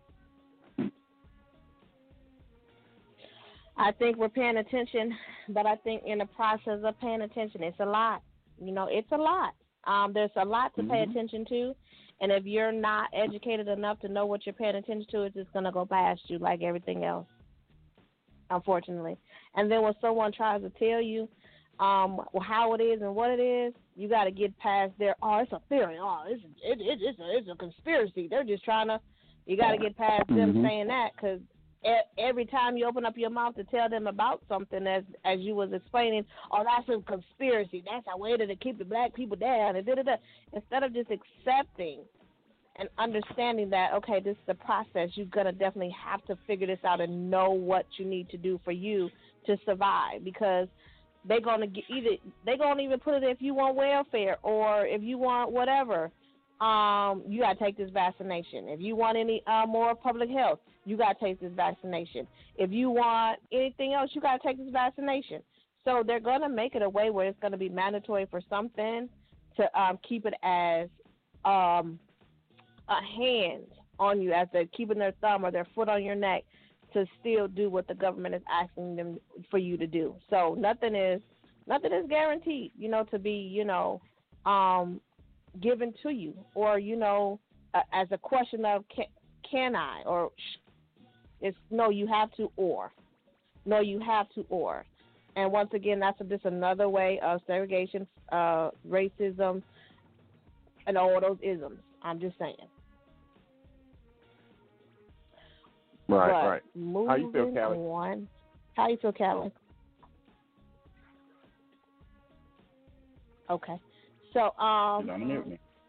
I think we're paying attention, but I think in the process of paying attention, it's a lot. You know, it's a lot. Um, there's a lot to mm-hmm. pay attention to, and if you're not educated enough to know what you're paying attention to, it's just going to go past you like everything else, unfortunately. And then when someone tries to tell you um, how it is and what it is, you got to get past their, oh, it's a theory, oh, it's, it, it, it's, a, it's a conspiracy. They're just trying to, you got to get past mm-hmm. them saying that, because every time you open up your mouth to tell them about something, as as you was explaining, oh, that's a conspiracy. That's a way to keep the black people down. And da, da, da. Instead of just accepting and understanding that, okay, this is the process, you're going to definitely have to figure this out and know what you need to do for you to survive, because they're going to get either, they're going to even put it if you want welfare or if you want whatever. Um, you got to take this vaccination. If you want any uh, more public health, you got to take this vaccination. If you want anything else, you got to take this vaccination. So they're going to make it a way where it's going to be mandatory for something to um, keep it as um, a hand on you, as they're keeping their thumb or their foot on your neck to still do what the government is asking them for you to do. So nothing is nothing is guaranteed, you know, to be, you know, um, given to you, or, you know, uh, as a question of can, can I, or it's no, you have to, or no, you have to, or. And once again, that's just another way of segregation, uh, racism, and all those isms. I'm just saying. Right, but right. Moving How you feel, Callie? On, how you feel, Callie? Okay. So, um, Don't mute me.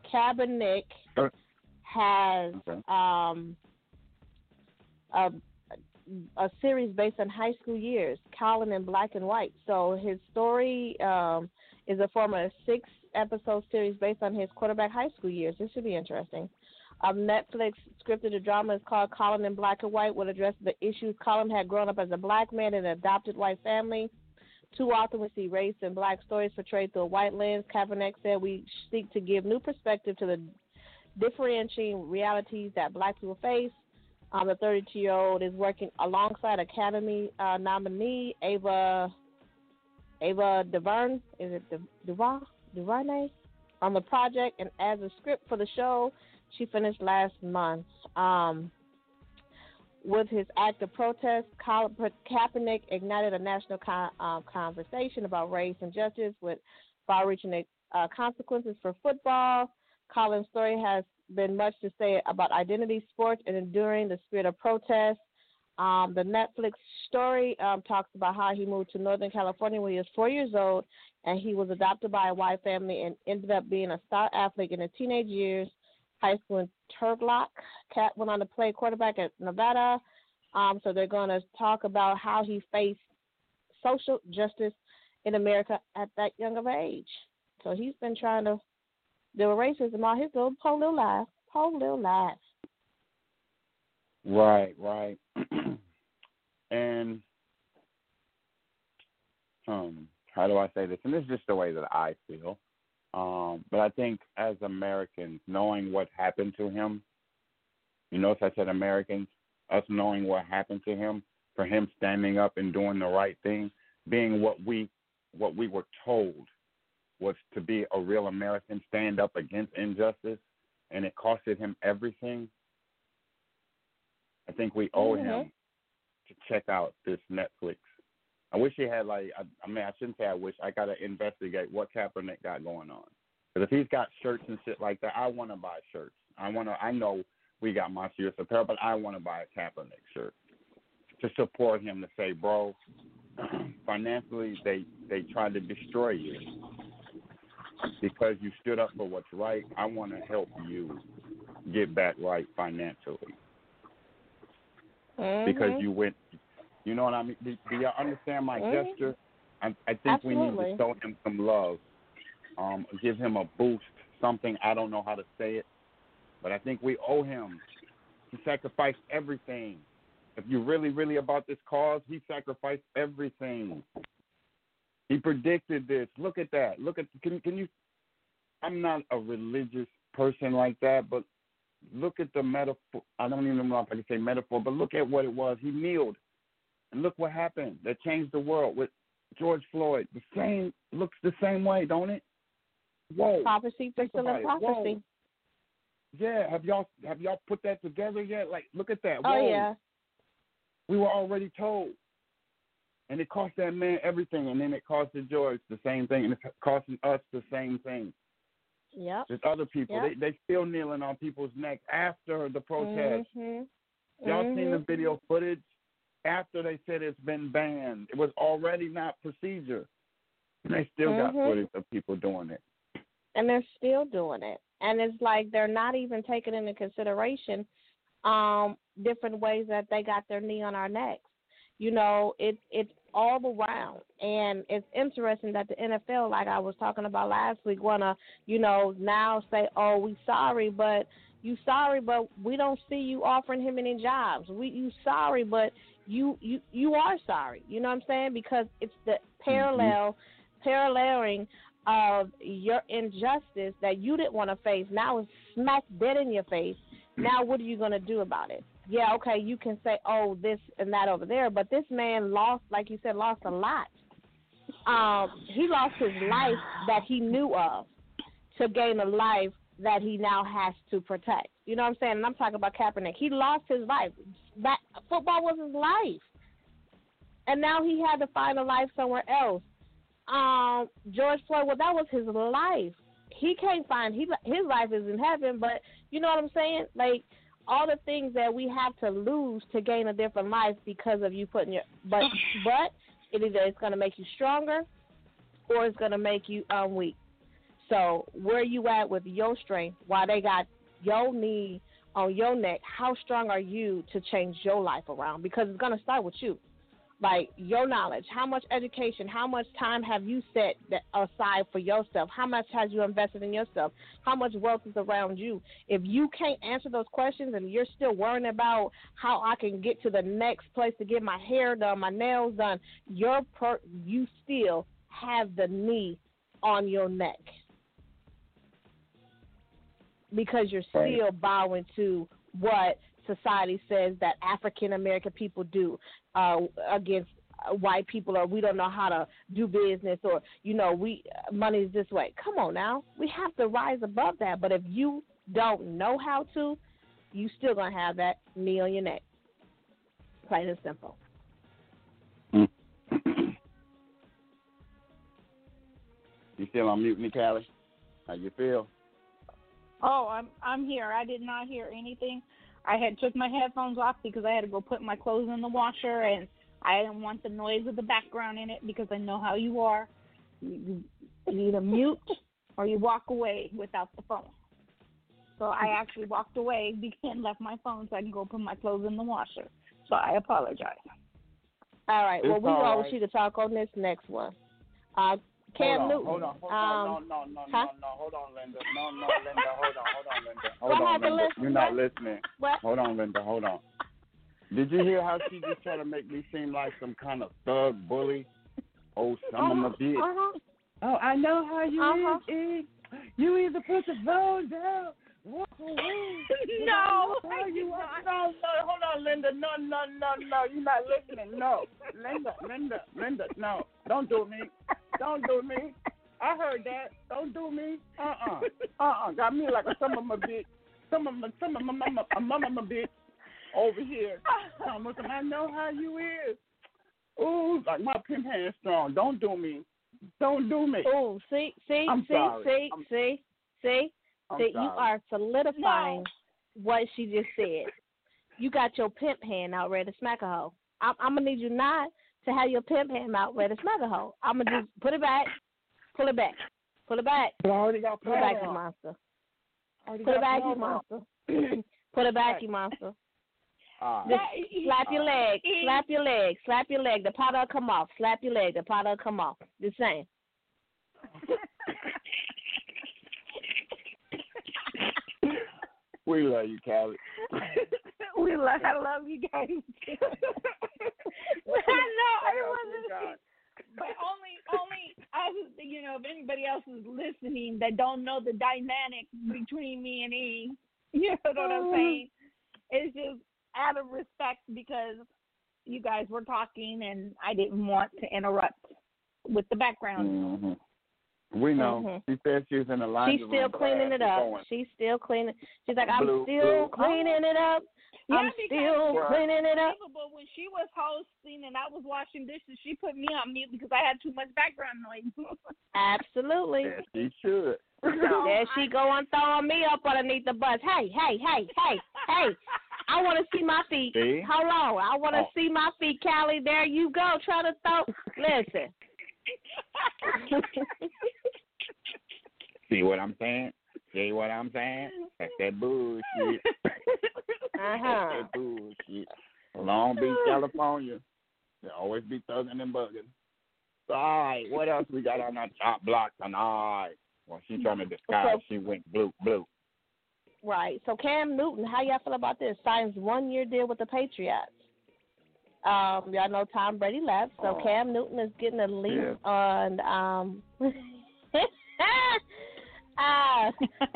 Kaepernick has okay. um, a, a series based on high school years, Colin in Black and White. So his story um, is a former six-episode series based on his quarterback high school years. This should be interesting. Um, Netflix scripted a drama is called Colin in Black and White, will address the issues Colin had grown up as a black man in an adopted white family. Too often we see race and black stories portrayed through a white lens. Kaepernick said we seek to give new perspective to the differentiating realities that black people face. Um, the thirty-two-year-old is working alongside Academy uh, nominee Ava Ava DuVernay, is it DuVernay, DuVernay, on the project, and as a script for the show she finished last month. Um, with his act of protest, Colin Kaepernick ignited a national con- uh, conversation about race and justice with far-reaching uh, consequences for football. Colin's story has been much to say about identity, sports, and enduring the spirit of protest. Um, the Netflix story um, talks about how he moved to Northern California when he was four years old, and he was adopted by a white family and ended up being a star athlete in his teenage years. High school in Turlock. Cat went on to play quarterback at Nevada. Um, so they're going to talk about how he faced social justice in America at that young of age. So he's been trying to deal with racism all his little whole little life. Whole little life. Right, right. And um, how do I say this? And this is just the way that I feel. Um, but I think as Americans, knowing what happened to him, you notice I said Americans, us knowing what happened to him, for him standing up and doing the right thing, being what we what we were told was to be a real American, stand up against injustice, and it costed him everything. I think we owe mm-hmm. him to check out this Netflix. I wish he had, like, I, I mean, I shouldn't say I wish. I got to investigate what Kaepernick got going on. Because if he's got shirts and shit like that, I want to buy shirts. I want to. I know we got Monsieur's apparel, but I want to buy a Kaepernick shirt to support him, to say, bro, financially they, they tried to destroy you because you stood up for what's right. I want to help you get back right financially. Mm-hmm. Because you went, you know what I mean? Do, do y'all understand my mm-hmm. gesture? I, I think Absolutely. we need to show him some love, um, give him a boost, something. I don't know how to say it, but I think we owe him. He sacrificed everything. If you're really, really about this cause, he sacrificed everything. He predicted this. Look at that. Look at, can, can you, I'm not a religious person like that, but look at the metaphor. I don't even know if I can say metaphor, but look at what it was. He kneeled, and look what happened. That changed the world with George Floyd. The same, looks the same way, don't it? Whoa. Prophecy fulfilling prophecy. Whoa. Yeah, have y'all have y'all put that together yet? Like, look at that. Whoa. Oh, yeah. We were already told. And it cost that man everything, and then it costed George the same thing, and it's costing us the same thing. Yep. There's other people. Yep. They they still kneeling on people's necks after the protest. Mm-hmm. Y'all mm-hmm. seen the video footage after they said it's been banned? It was already not procedure. And they still mm-hmm. got footage of people doing it. And they're still doing it. And it's like they're not even taking into consideration um, different ways that they got their knee on our necks. You know, it, it's all around. And it's interesting that the N F L, like I was talking about last week, want to, you know, now say, oh, we sorry, but you sorry, but we don't see you offering him any jobs. We You sorry, but you, you, you are sorry. You know what I'm saying? Because it's the parallel, mm-hmm. paralleling of your injustice that you didn't want to face. Now it's smack dead in your face. Now what are you going to do about it? Yeah, okay, you can say, oh, this and that over there, but this man lost, like you said, lost a lot. Um, he lost his life that he knew of to gain a life that he now has to protect. You know what I'm saying? And I'm talking about Kaepernick. He lost his life. That, football was his life. And now he had to find a life somewhere else. Um, George Floyd, well, that was his life. He can't find, he, his life is in heaven, but you know what I'm saying? Like, all the things that we have to lose to gain a different life because of you putting your, but, but it either it's going to make you stronger or it's going to make you um, weak. So where you at with your strength while they got your knee on your neck? How strong are you to change your life around? Because it's going to start with you. Like your knowledge, how much education, how much time have you set that aside for yourself? How much has you invested in yourself? How much wealth is around you? If you can't answer those questions and you're still worrying about how I can get to the next place to get my hair done, my nails done, you're per- you still have the knee on your neck because you're still bowing to what society says that African American people do uh, against uh, white people, or we don't know how to do business, or you know, we uh, money is this way. Come on now, we have to rise above that. But if you don't know how to, you still gonna have that knee on your neck. Plain and simple. You still on mute, me, Callie? How you feel? Oh, I'm I'm here. I did not hear anything. I had took my headphones off because I had to go put my clothes in the washer, and I didn't want the noise of the background in it because I know how you are. You, you either mute or you walk away without the phone. So I actually walked away and left my phone so I can go put my clothes in the washer. So I apologize. All right. Well, It's we all all right. want you to talk on this next one. Uh, Cam hold on, Newton. Hold on, hold um, on, no, no, no, huh? no, no, hold on, Linda. No, no, Linda, hold on, hold on, Linda. Hold What on, happened, Linda. Linda? You're not What? listening. What? Hold on, Linda, hold on. Did you hear how she just tried to make me seem like some kind of thug bully? Oh, some of my bitch. Uh-huh. Oh, I know how you Uh-huh. is, E. You either put the phone down, walk away. No, How you are. No, no, hold on, Linda. No, no, no, no. You're not listening. No. Linda, Linda, Linda, no. Don't do me. Don't do me. I heard that. Don't do me. Uh-uh. Uh-uh. Got me like a some of my bitch. Some of my, some of my mama, a mama my bitch over here. Thomas, and I know how you is. Ooh, like my pimp hand strong. Don't do me. Don't do me. Oh, see, see, I'm see, sorry. see, I'm- see, see. I'm See, you sorry. are solidifying No. what she just said. You got your pimp hand out ready to smack a hoe. I'm, I'm gonna need you not to have your pimp hand out ready to smack a hoe. I'm gonna just put it back, pull it back, pull it back, But I already got pull it back, powder you on. monster. Already Put it got back, you powder on. monster. Put it back, you monster. All right. Just slap your leg, slap your leg, slap your leg. The powder will come off. Slap your leg, the powder will come off. Just saying. We love you, Callie. we love, I love you guys too. I know I wasn't, but only only I was, you know, if anybody else is listening that don't know the dynamic between me and E, you know what I'm saying? It's just out of respect because you guys were talking and I didn't want to interrupt with the background. Mm-hmm. We know. Mm-hmm. She said she was in the laundry She's still room, cleaning it up. going. She's still cleaning. She's like, I'm Blue, still blue. cleaning it up. Yeah, I'm because still Right. cleaning it up. But when she was hosting and I was washing dishes, she put me on mute because I had too much background noise. Absolutely. Yes, she should. There she go on throwing me up underneath the bus. Hey, hey, hey, hey, hey. I want to see my feet. See? Hold on. I want to Oh. see my feet, Callie. There you go. Try to throw. Listen. See what I'm saying? See what I'm saying? That's that bullshit. Uh-huh. That's that bullshit. Long Beach, California. They always be thugging and bugging. So, all right, what else we got on that top block tonight? Well, she trying to disguise. She went blue, blue. Right. So Cam Newton, how y'all feel about this? Signs one year deal with the Patriots. Um, y'all know Tom Brady left, so Oh. Cam Newton is getting a lease Yeah. on. Um, uh,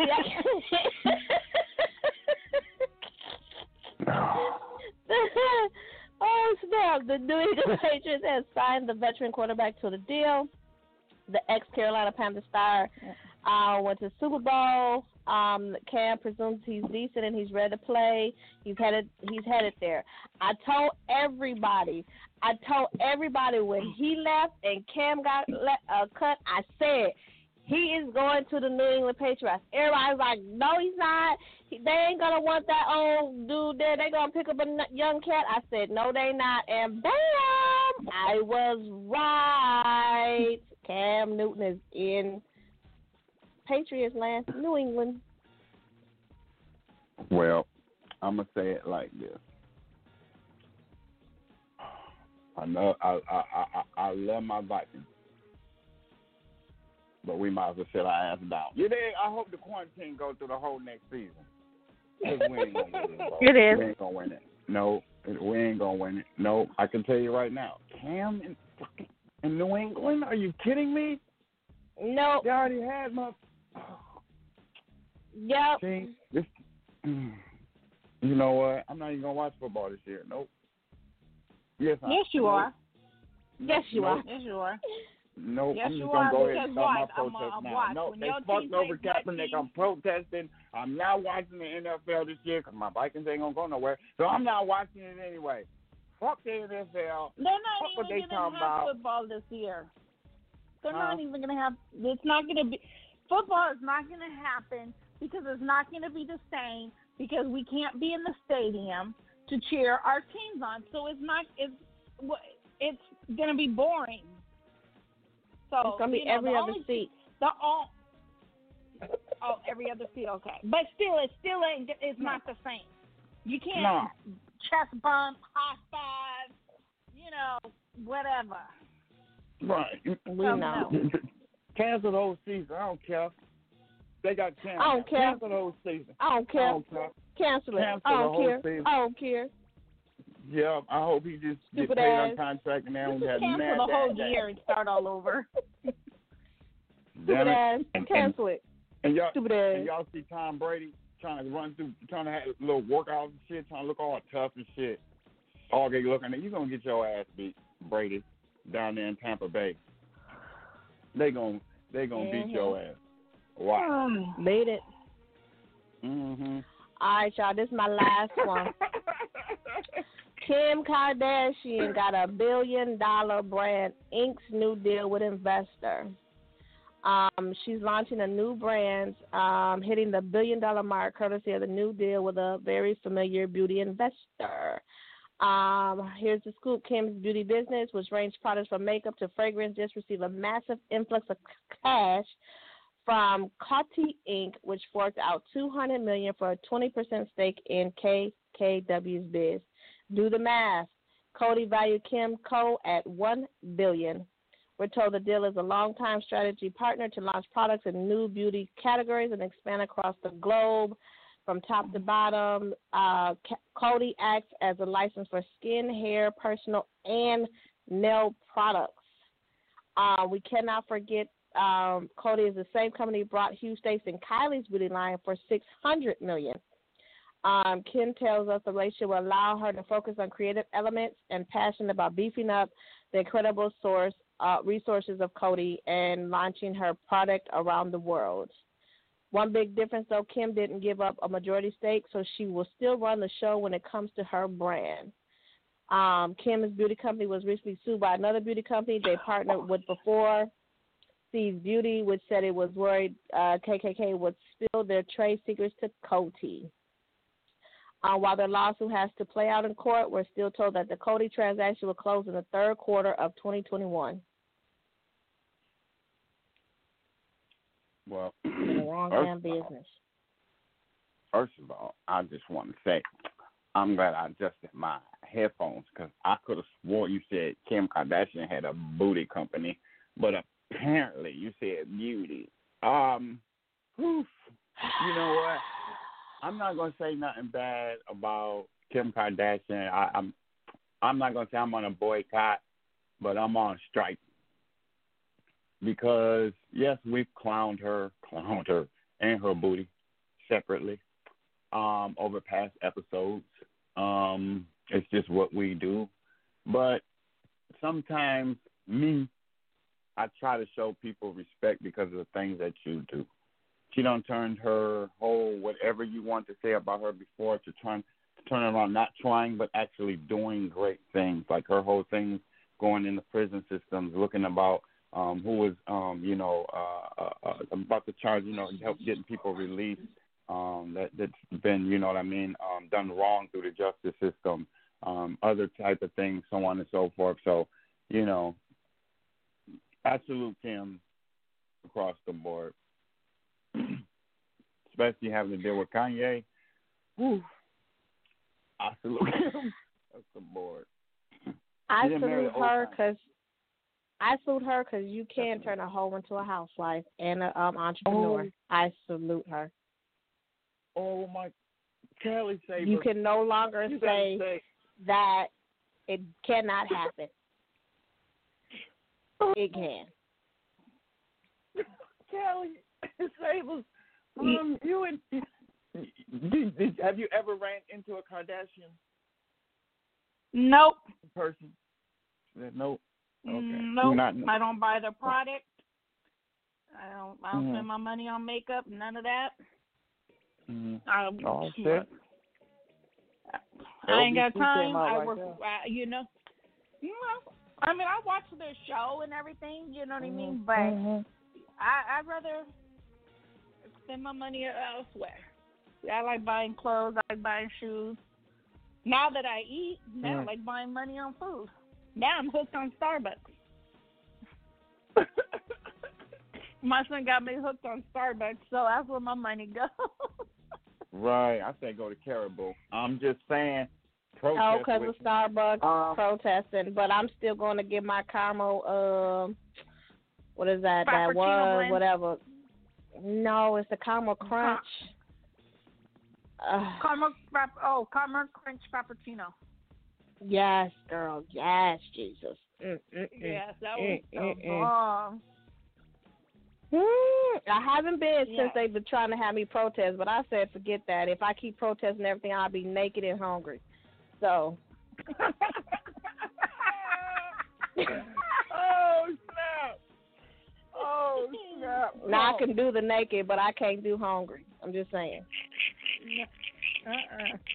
oh snap! The New England Patriots has signed the veteran quarterback to the deal. The ex-Carolina Panther star uh, went to Super Bowl. Um, Cam presumes he's decent and he's ready to play. He's headed. He's headed there. I told everybody. I told everybody when he left and Cam got let, uh, cut. I said he is going to the New England Patriots. Everybody's like, no, he's not. He, they ain't gonna want that old dude there. They gonna pick up a n- young cat. I said, no, they not. And bam, I was right. Cam Newton is in Patriots land, New England. Well, I'm gonna say it like this. I know I I I, I love my Vikings, but we might as well sit our ass down. You there? I hope the quarantine goes through the whole next season. 'Cause we ain't gonna win it. It is. We ain't gonna win it. No, we ain't gonna win it. No, I can tell you right now. Cam in, in New England? Are you kidding me? No. They already had my. Yep. See, this. You know what? I'm not even gonna watch football this year. Nope. Yes, I, Yes, you nope. are. Yes, you nope. are. Yes, you are. Nope, Yes, I'm you just gonna are, go ahead and because start my what? I'm, protest uh, now. watch. No, When they your fucked team over plays my Kaepernick. team- I'm protesting. I'm not watching the N F L this year because my Vikings ain't gonna go nowhere. So I'm not watching it anyway. Fuck the N F L. They're not Fuck what even they going to talking have about. football this year. They're Huh? not even going to have. It's not going to be. Football is not going to happen because it's not going to be the same because we can't be in the stadium to cheer our teams on. So it's not. It's it's going to be boring. So It's gonna be you know, every the other only, seat. The all. Oh, every other seat. Okay, but still, it's still ain't. It's No. not the same. You can't No. chest bump, high five, you know, whatever. Right. We So, know. no. Cancel the whole season. I don't care. They got canceled. I don't care. Cancel the whole season. I don't care. I don't care. Cancel it. Cancel I the don't whole care. season. I don't care. Yeah, I hope he just get Stupid paid ass. on contract and then we Just have cancel mad the whole that- year and start all over. Stupid ass. And, Cancel it. and y'all, Stupid ass. and y'all see Tom Brady trying to run through, trying to have a little workout and shit, trying to look all tough and shit. All they looking at you gonna get your ass beat, Brady, down there in Tampa Bay. They gonna they gonna Mhm. beat your ass. Wow. Made it. Mhm. All right, y'all. This is my last one. Kim Kardashian got a billion dollar brand Incorporated's new deal with investor. Um, she's launching a new brand, um, hitting the billion dollar mark courtesy of the new deal with a very familiar beauty investor. Um, here's the scoop. Kim's beauty business, which ranges products from makeup to fragrance, just received a massive influx of cash from Coty Incorporated, which forked out two hundred million dollars for a twenty percent stake in K K W's biz. Do the math. Coty valued Kim Co. at one billion dollars. We're told the deal is a long-time strategy partner to launch products in new beauty categories and expand across the globe. From top to bottom, uh, Coty acts as a license for skin, hair, personal, and nail products. Uh, we cannot forget um, Coty is the same company that brought huge stakes in Kylie's beauty line for six hundred million dollars. Um, Kim tells us the relationship will allow her to focus on creative elements and passion about beefing up the incredible source uh, resources of Coty and launching her product around the world. One big difference, though, Kim didn't give up a majority stake, so she will still run the show when it comes to her brand. Um, Kim's beauty company was recently sued by another beauty company they partnered with before, Steve's Beauty, which said it was worried uh, K K K would spill their trade secrets to Coty. Uh, while their lawsuit has to play out in court, we're still told that the Coty transaction will close in the third quarter of twenty twenty-one. Well, In the wrong first damn of all- business. First of all, I just want to say I'm glad I adjusted my headphones because I could have swore you said Kim Kardashian had a booty company, but apparently you said beauty. Um, whew, you know what? I'm not gonna say nothing bad about Kim Kardashian. I, I'm I'm not gonna say I'm on a boycott, but I'm on strike because yes, we've clowned her, clowned her, and her booty separately um, over past episodes. Um, it's just what we do, but sometimes me, I try to show people respect because of the things that you do. She done turned her whole whatever you want to say about her before to turn to turn around, not trying but actually doing great things. Like her whole thing going in the prison systems, looking about um, who was um, you know uh, uh, uh, about to charge, you know, help getting people released um, that that's been, you know what I mean, um, done wrong through the justice system, um, other type of things, so on and so forth. So, you know, I salute Kim across the board. especially having to deal with Kanye. Whew. I salute him. That's the board. I She didn't marry salute the old her time. because I salute her because you can turn a hoe into a housewife and an um, entrepreneur. Oh. I salute her. Oh my, Kelly Saber. You can no longer You gotta say, say that it cannot happen. It can. Kelly Saber. Um, you and did, did, have you ever ran into a Kardashian Nope. person? Nope. Okay. Nope. Not, I don't buy the product. I don't. I don't Mhm. spend my money on makeup. None of that. Mhm. I, Oh shit. I ain't got L B C time. came out I like work. that. I, you know. You know. I mean, I watch their show and everything. You know what I mean? But Mhm. I, I'd rather spend my money elsewhere. I like buying clothes. I like buying shoes. Now that I eat, now I Mm. like buying money on food. Now I'm hooked on Starbucks. My son got me hooked on Starbucks, so that's where my money goes. Right. I say go to Caribou. I'm just saying. Oh, Protest because with of Starbucks Um, protesting, but I'm still going to get my caramel. Um, what is that? That Frappuccino was blend? whatever. No, it's the caramel crunch. Uh, Caramel, frapp- oh, caramel crunch frappuccino. yes, girl. Yes, Jesus. Mm, mm, mm. Yes, that was Mm, so mm, mm. bomb. Mm, I haven't been Yeah. since they've been trying to have me protest, but I said forget that. If I keep protesting everything, I'll be naked and hungry. So. oh snap! Oh snap! Now I can do the naked, but I can't do hungry. I'm just saying. Uh-uh.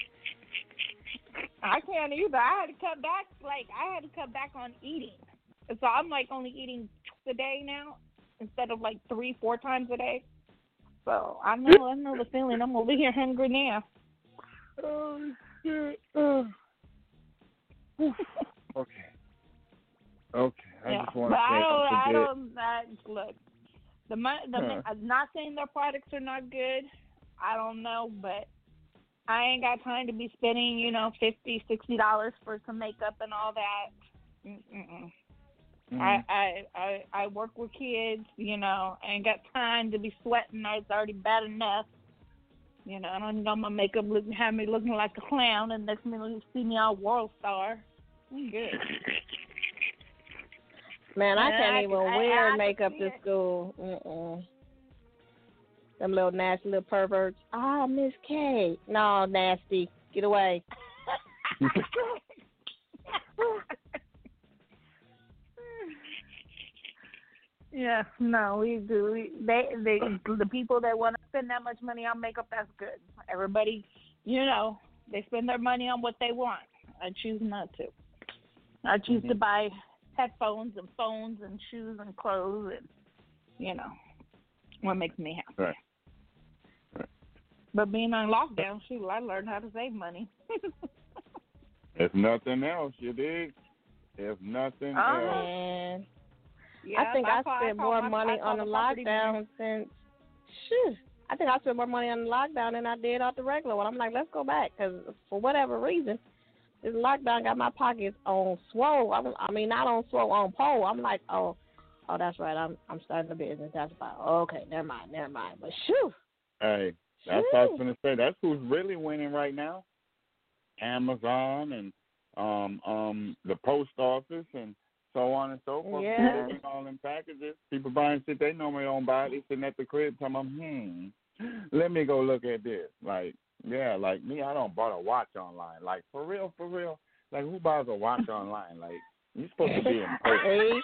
I can't either. I had to cut back. Like I had to cut back on eating, so I'm like only eating twice a day now instead of like three, four times a day. So I know, I know the feeling. I'm over here hungry now. Oh shit! Oh. Okay. Okay. I Yeah, just want but to say I don't. I forget. don't. I, look, the mon- the Huh. I'm not saying their products are not good. I don't know, but I ain't got time to be spending, you know, fifty, sixty dollars for some makeup and all that. Mm-mm. Mm. I, I I I work with kids, you know. I ain't got time to be sweating. It's already bad enough. You know, I don't know my makeup look, have me looking like a clown, and next minute you see me all world star. I'm good. Man, I And can't I even can- I- wear I can makeup see to it. school. Mm-mm. Them little nasty little perverts. Ah, Miss K. No, nasty. Get away. Yeah, no, we do. We, they, they, the people that want to spend that much money on makeup, that's good. Everybody, you know, they spend their money on what they want. I choose not to. I choose Mm-hmm. to buy headphones and phones and shoes and clothes and, you know, what makes me happy. Right. Right. But being on lockdown, shoot, I learned how to save money. If nothing else, you dig? If nothing Uh-huh. else. Man, Yeah, I think I, call- spent call more my- money I call on the property lockdown manager. since. Shit. I think I spent more money on the lockdown than I did off the regular one. I'm like, let's go back because for whatever reason, this lockdown got my pockets on swole. I'm, I mean, not on swole, on pole. I'm like, oh, oh, that's right. I'm I'm starting a business. That's fine. Okay, never mind, never mind. But shoo. Hey, that's what I was going to say. That's who's really winning right now. Amazon and um um the post office and so on and so forth. Yeah. Delivering all them packages. People buying shit they normally don't buy. They sitting at the crib talking about, hmm, let me go look at this. Like, yeah, like me, I don't bought a watch online. Like, for real, for real. Like, who buys a watch online? Like, you're supposed to be in person.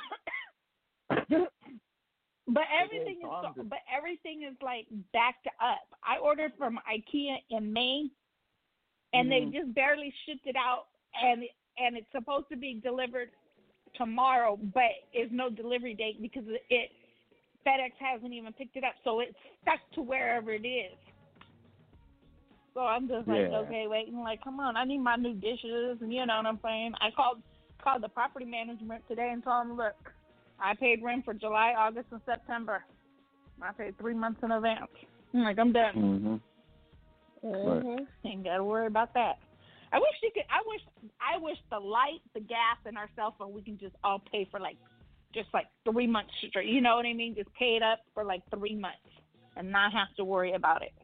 But everything so is I'm so, just- but everything is like backed up. I ordered from IKEA in May, and Mhm. they just barely shipped it out, and and it's supposed to be delivered tomorrow, but there's no delivery date because it FedEx hasn't even picked it up, so it's stuck to wherever it is. So I'm just like, Yeah. okay, waiting, like, come on, I need my new dishes, and you know what I'm saying. I called called the property management today and told them, look, I paid rent for July, August, and September. I paid three months in advance. I'm like, I'm done. Mm-hmm. Mm-hmm. Right. Ain't got to worry about that. I wish you could. I wish. I wish the light, the gas, and our cell phone we can just all pay for like, just like three months straight. You know what I mean? Just pay it up for like three months and not have to worry about it.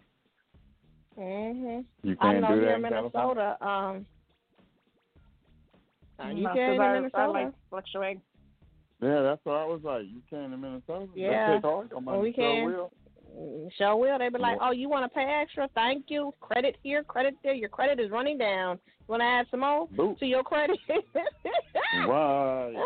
Mhm. You I can't know do here that in in California? Minnesota. Um, uh, you No, can 'cause in I, Minnesota. I like fluctuate. Yeah, that's what I was like. You can in Minnesota? Yeah. They take all your money. Well, we Sure can. will. Mm, Sure will. They be like, Well- "Oh, you want to pay extra? Thank you. Credit here, credit there. Your credit is running down. You want to add some more Boop. to your credit?" Right.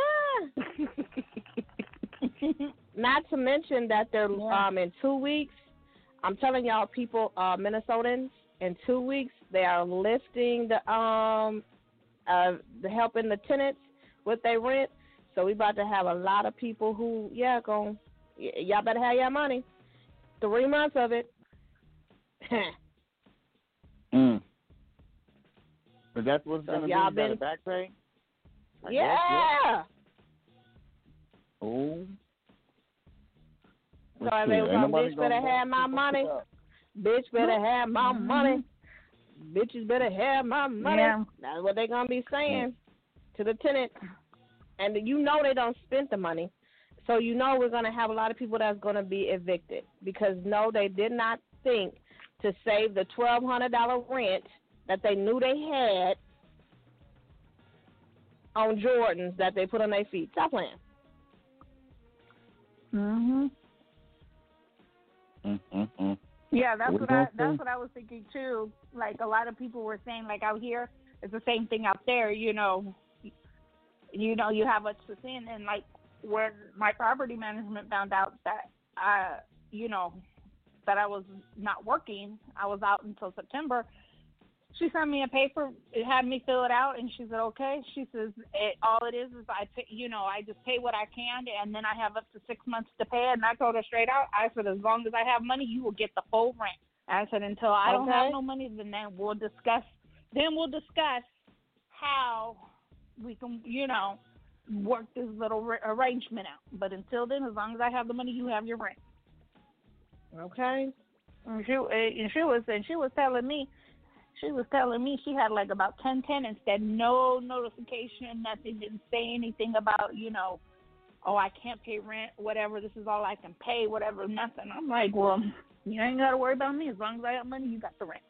Not to mention that they're Yeah. um in two weeks. I'm telling y'all, people, uh, Minnesotans, in two weeks they are lifting the um uh the helping the tenants with their rent. So we about to have a lot of people who yeah going y- y'all better have your money. Three months of it. Mm. But that's what's So going to be. y'all You got been- a back pay? I yeah. guess, yeah. Oh. So Let's they see. was Ain't like, nobody bitch better gonna have my walk money. it up. Bitch better have my Mhm. money. Bitches better have my money. Yeah. That's what they gonna be saying to the tenant. And you know they don't spend the money. So you know we're gonna have a lot of people that's gonna be evicted. Because no, they did not think to save the twelve hundred dollar rent that they knew they had on Jordans that they put on their feet. Stop playing. Mhm. Mm-mm-mm. Yeah, that's What what you I gonna that's say? what I was thinking too. Like a lot of people were saying, like out here, it's the same thing out there. You know, you know, you have a sin, and like when my property management found out that I, you know, that I was not working, I was out until September. She sent me a paper. It had me fill it out, and she said, "Okay." She says, it, "All it is is I, pay, you know, I just pay what I can, and then I have up to six months to pay." And I told her straight out, I said, "As long as I have money, you will get the full rent." I said, "Until I don't Okay. have no money, then then we'll discuss. Then we'll discuss how we can, you know, work this little re- arrangement out. But until then, as long as I have the money, you have your rent." Okay. And she, and she was, and she was telling me. She was telling me she had like about ten tenants that no notification, nothing, didn't say anything about, you know, oh, I can't pay rent, whatever, this is all I can pay, whatever, nothing. I'm like, well, you ain't got to worry about me. As long as I have money, you got the rent.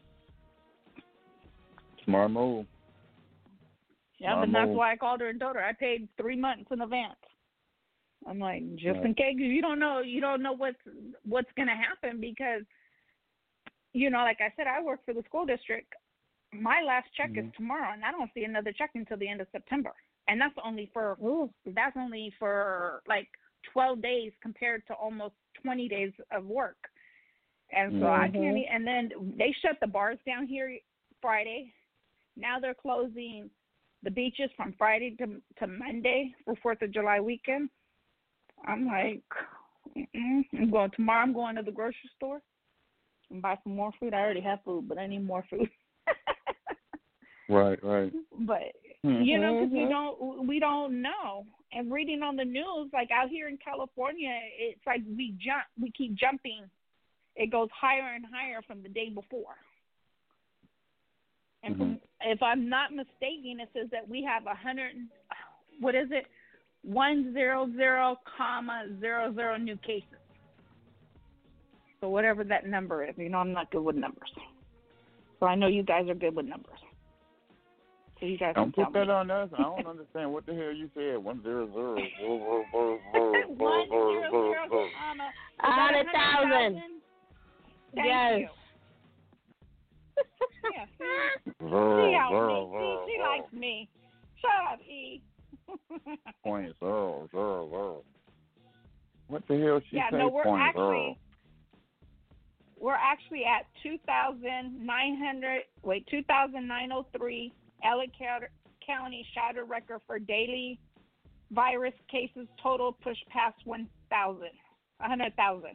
Smart move. Yeah, Smart but that's move. why I called her and told her I paid three months in advance. I'm like, just Right. in case, 'cause you don't know, you don't know what's what's gonna happen because, you know, like I said, I work for the school district. My last check Mhm. is tomorrow, and I don't see another check until the end of September. And that's only for Ooh. that's only for like twelve days compared to almost twenty days of work. And so I can't. Mhm. e- And then they shut the bars down here Friday. Now they're closing the beaches from Friday to to Monday for Fourth of July weekend. I'm like, mm-mm. I'm going tomorrow. I'm going to the grocery store and buy some more food. I already have food, but I need more food. Right, right. But Hmm. you know, because we Mhm. don't we don't know. And reading on the news, like out here in California, it's like we jump, we keep jumping. It goes higher and higher from the day before. And from, if I'm not mistaken, it says that we have a hundred. What is it? One zero zero comma zero zero new cases. So whatever that number is, you know, I'm not good with numbers. So I know you guys are good with numbers. So you guys Don't can put tell that me. on us. I don't understand what the hell you said. One zero zero zero zero zero One zero zero zero zero. comma A hundred thousand. Thank Yes. you. Yeah, see, see how me, see, she likes me. Shut up, E. Point zero zero zero. What the hell she Yeah, say? no, we're Point actually zero. we're actually at two thousand nine hundred. Wait, two thousand nine hundred three. Elliott County shattered record for daily virus cases. Total pushed past one thousand, a hundred thousand,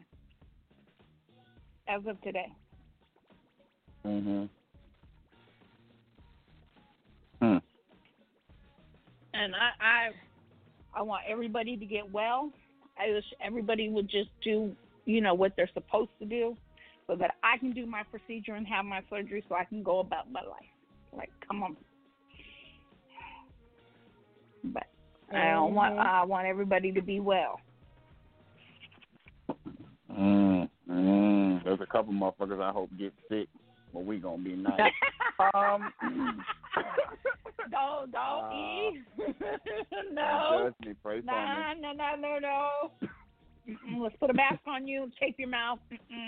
as of today. Mhm. Hmm. And I, I, I want everybody to get well. I wish everybody would just do, you know, what they're supposed to do. so that I can do my procedure and have my surgery so I can go about my life. Like, come on. But mm-hmm. I don't want. I want everybody to be well. Mm, mm. There's a couple motherfuckers I hope get sick, but we gonna be nice. um, don't, don't uh, eat. no. Judge me, pray nah, for me. no, no, no, no. Mm-mm. Let's put a mask on you and tape your mouth.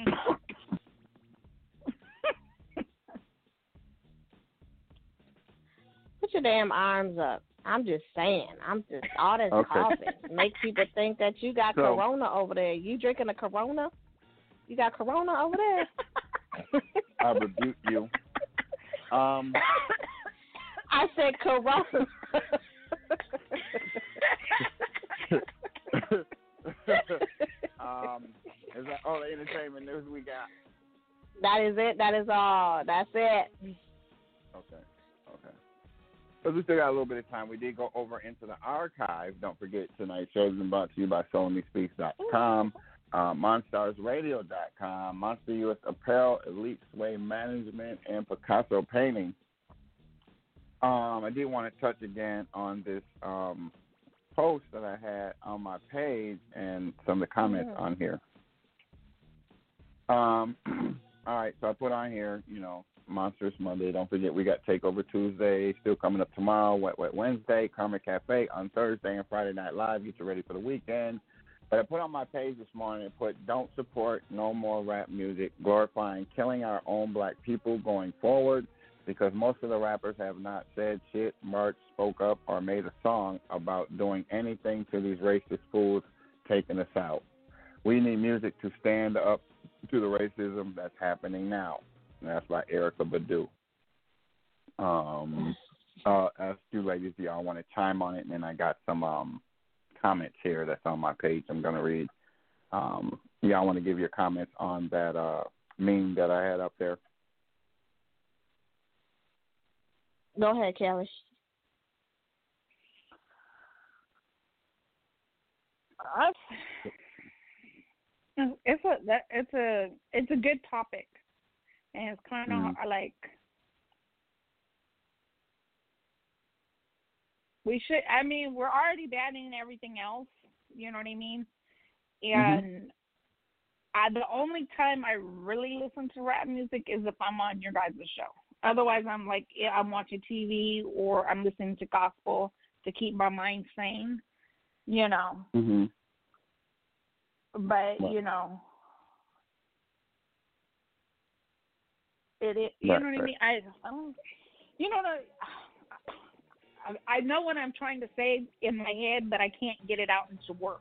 Put your damn arms up. I'm just saying. I'm just all this okay. coughing make people think that you got so, Corona over there. You drinking a Corona? You got Corona over there? I rebuke you. Um, I said Corona. um, is that all the entertainment news we got? That is it. That is all. That's it. Okay. Okay. So we still got a little bit of time. We did go over into the archive. Don't forget, tonight's show has been brought to you by soul me speaks dot com, uh, monstars radio dot com, Monster U S Apparel, Elite Sway Management, and Picasso Painting. Um, I did want to touch again on this um, post that I had on my page and some of the comments mm-hmm. on here. Um, all right, so I put on here, you know, Monsters Monday. Don't forget, we got Takeover Tuesday still coming up tomorrow. Wet Wet Wednesday, Karma Cafe on Thursday, and Friday Night Live. Get you ready for the weekend. But I put on my page this morning and put, don't support no more rap music glorifying killing our own black people going forward, because most of the rappers have not said shit, marched, spoke up, or made a song about doing anything to these racist fools taking us out. We need music to stand up to the racism that's happening now. And that's by Erykah Badu. Um, uh, ask you ladies, do y'all want to chime on it? And then I got some um, comments here that's on my page I'm going to read. Um, y'all want to give your comments on that uh, meme that I had up there? Go ahead, Kelly. It's a that it's a it's a good topic. And it's kind of mm. like, we should, I mean, we're already banning everything else, you know what I mean? And mm-hmm. I, the only time I really listen to rap music is if I'm on your guys' show. Otherwise, I'm like, yeah, I'm watching T V or I'm listening to gospel to keep my mind sane, you know. Mm-hmm. But, well. you know. It is, you right, know what right. I mean? I, I don't, you know what I, I know what I'm trying to say in my head, but I can't get it out into words.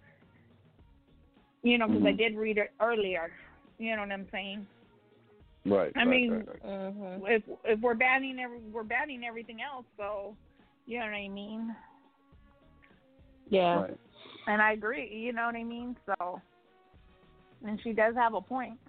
You know, because mm-hmm. I did read it earlier. You know what I'm saying? Right. I right, mean, right, right. Mm-hmm. if if we're banning every, we're banning everything else, so you know what I mean? Yeah. Right. And I agree. You know what I mean? So, and she does have a point.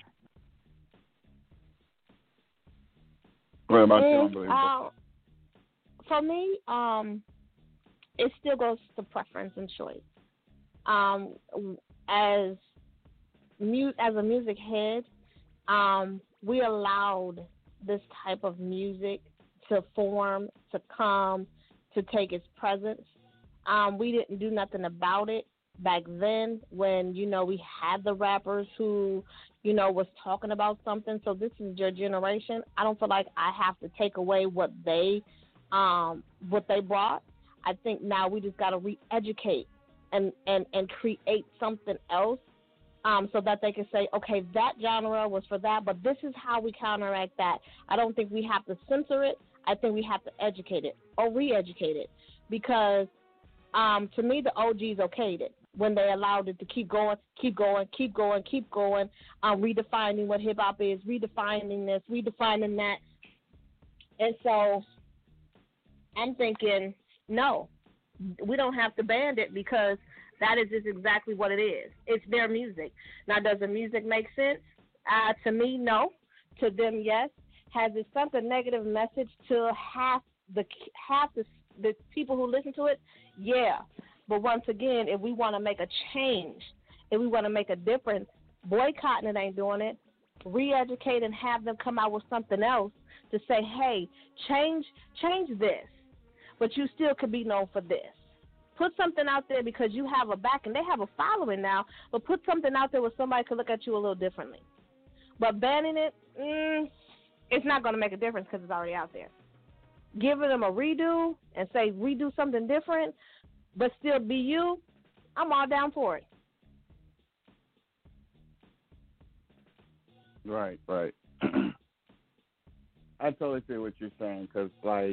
What about mm, you, Unbelievable? Uh, for me, um, it still goes to preference and choice. Um, as mu- as a music head, um, we allowed this type of music to form, to come, to take its presence. Um, we didn't do nothing about it back then when, you know, we had the rappers who, you know, was talking about something. So this is your generation. I don't feel like I have to take away what they, um, what they brought. I think now we just got to re-educate and, and, and create something else um, so that they can say, okay, that genre was for that, but this is how we counteract that. I don't think we have to censor it. I think we have to educate it or re-educate it because um, to me the O Gs okayed it when they allowed it to keep going, keep going, keep going, keep going, um, redefining what hip-hop is, redefining this, redefining that. And so I'm thinking, no, we don't have to ban it because that is just exactly what it is. It's their music. Now, does the music make sense? Uh, to me, no. To them, yes. Has it sent a negative message to half the half the, the people who listen to it? Yeah. But once again, if we want to make a change, if we want to make a difference, boycotting it ain't doing it. re-educate and have them come out with something else to say, hey, change change this, but you still could be known for this. Put something out there because you have a back and they have a following now, but put something out there where somebody could look at you a little differently. But banning it, mm, it's not going to make a difference because it's already out there. Giving them a redo and say redo something different, but still be you, I'm all down for it. Right, right. I totally see what you're saying because, like,